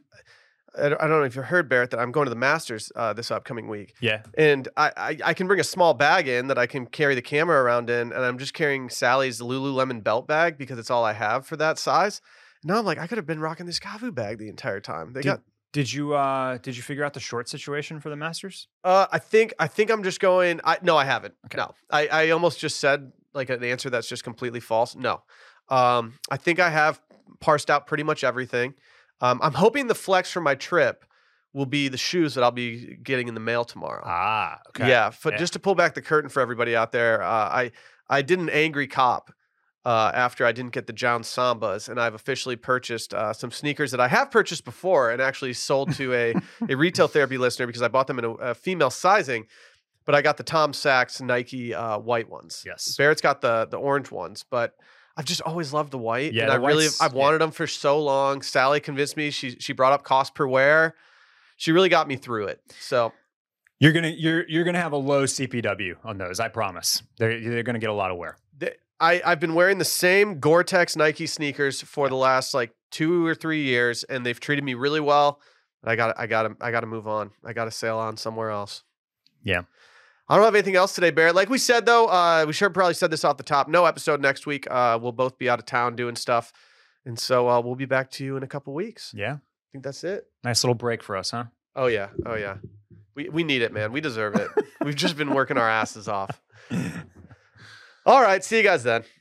[SPEAKER 1] I don't I don't know if you heard, Barrett, that I'm going to the Masters uh, this upcoming week,
[SPEAKER 2] yeah,
[SPEAKER 1] and I, I I can bring a small bag in that I can carry the camera around in, and I'm just carrying Sally's Lululemon belt bag because it's all I have for that size. Now I'm like, I could have been rocking this Kavu bag the entire time. They
[SPEAKER 2] Did-
[SPEAKER 1] got.
[SPEAKER 2] Did you uh did you figure out the short situation for the Masters?
[SPEAKER 1] Uh, I think I think I'm just going. I no, I haven't.
[SPEAKER 2] Okay.
[SPEAKER 1] No, I, I almost just said like an answer that's just completely false. No, um, I think I have parsed out pretty much everything. Um, I'm hoping the flex for my trip will be the shoes that I'll be getting in the mail tomorrow.
[SPEAKER 2] Ah, okay.
[SPEAKER 1] Yeah, but
[SPEAKER 2] Yeah.
[SPEAKER 1] just to pull back the curtain for everybody out there, uh, I I did an angry cop uh, after I didn't get the Jounce Sambas, and I've officially purchased uh, some sneakers that I have purchased before and actually sold to a a retail therapy listener because I bought them in a, a female sizing. But I got the Tom Sachs Nike uh, white ones.
[SPEAKER 2] Yes.
[SPEAKER 1] Barrett's got the the orange ones, but I've just always loved the white.
[SPEAKER 2] Yeah,
[SPEAKER 1] and
[SPEAKER 2] the
[SPEAKER 1] I really
[SPEAKER 2] whites-
[SPEAKER 1] I've
[SPEAKER 2] yeah.
[SPEAKER 1] wanted them for so long. Sally convinced me. She she brought up cost per wear. She really got me through it. So
[SPEAKER 2] You're gonna you're you're gonna have a low C P W on those. I promise. They're they're gonna get a lot of wear.
[SPEAKER 1] th- I I've been wearing the same Gore-Tex Nike sneakers for the last like two or three years, and they've treated me really well. But I got I got to I got to move on. I got to sail on somewhere else.
[SPEAKER 2] Yeah.
[SPEAKER 1] I don't have anything else today, Barrett. Like we said, though, uh, we should probably said this off the top. No episode next week. Uh, we'll both be out of town doing stuff. And so uh, we'll be back to you in a couple weeks.
[SPEAKER 2] Yeah.
[SPEAKER 1] I think that's it.
[SPEAKER 2] Nice little break for us, huh?
[SPEAKER 1] Oh, yeah. Oh, yeah. We, we need it, man. We deserve it. We've just been working our asses off. All right. See you guys then.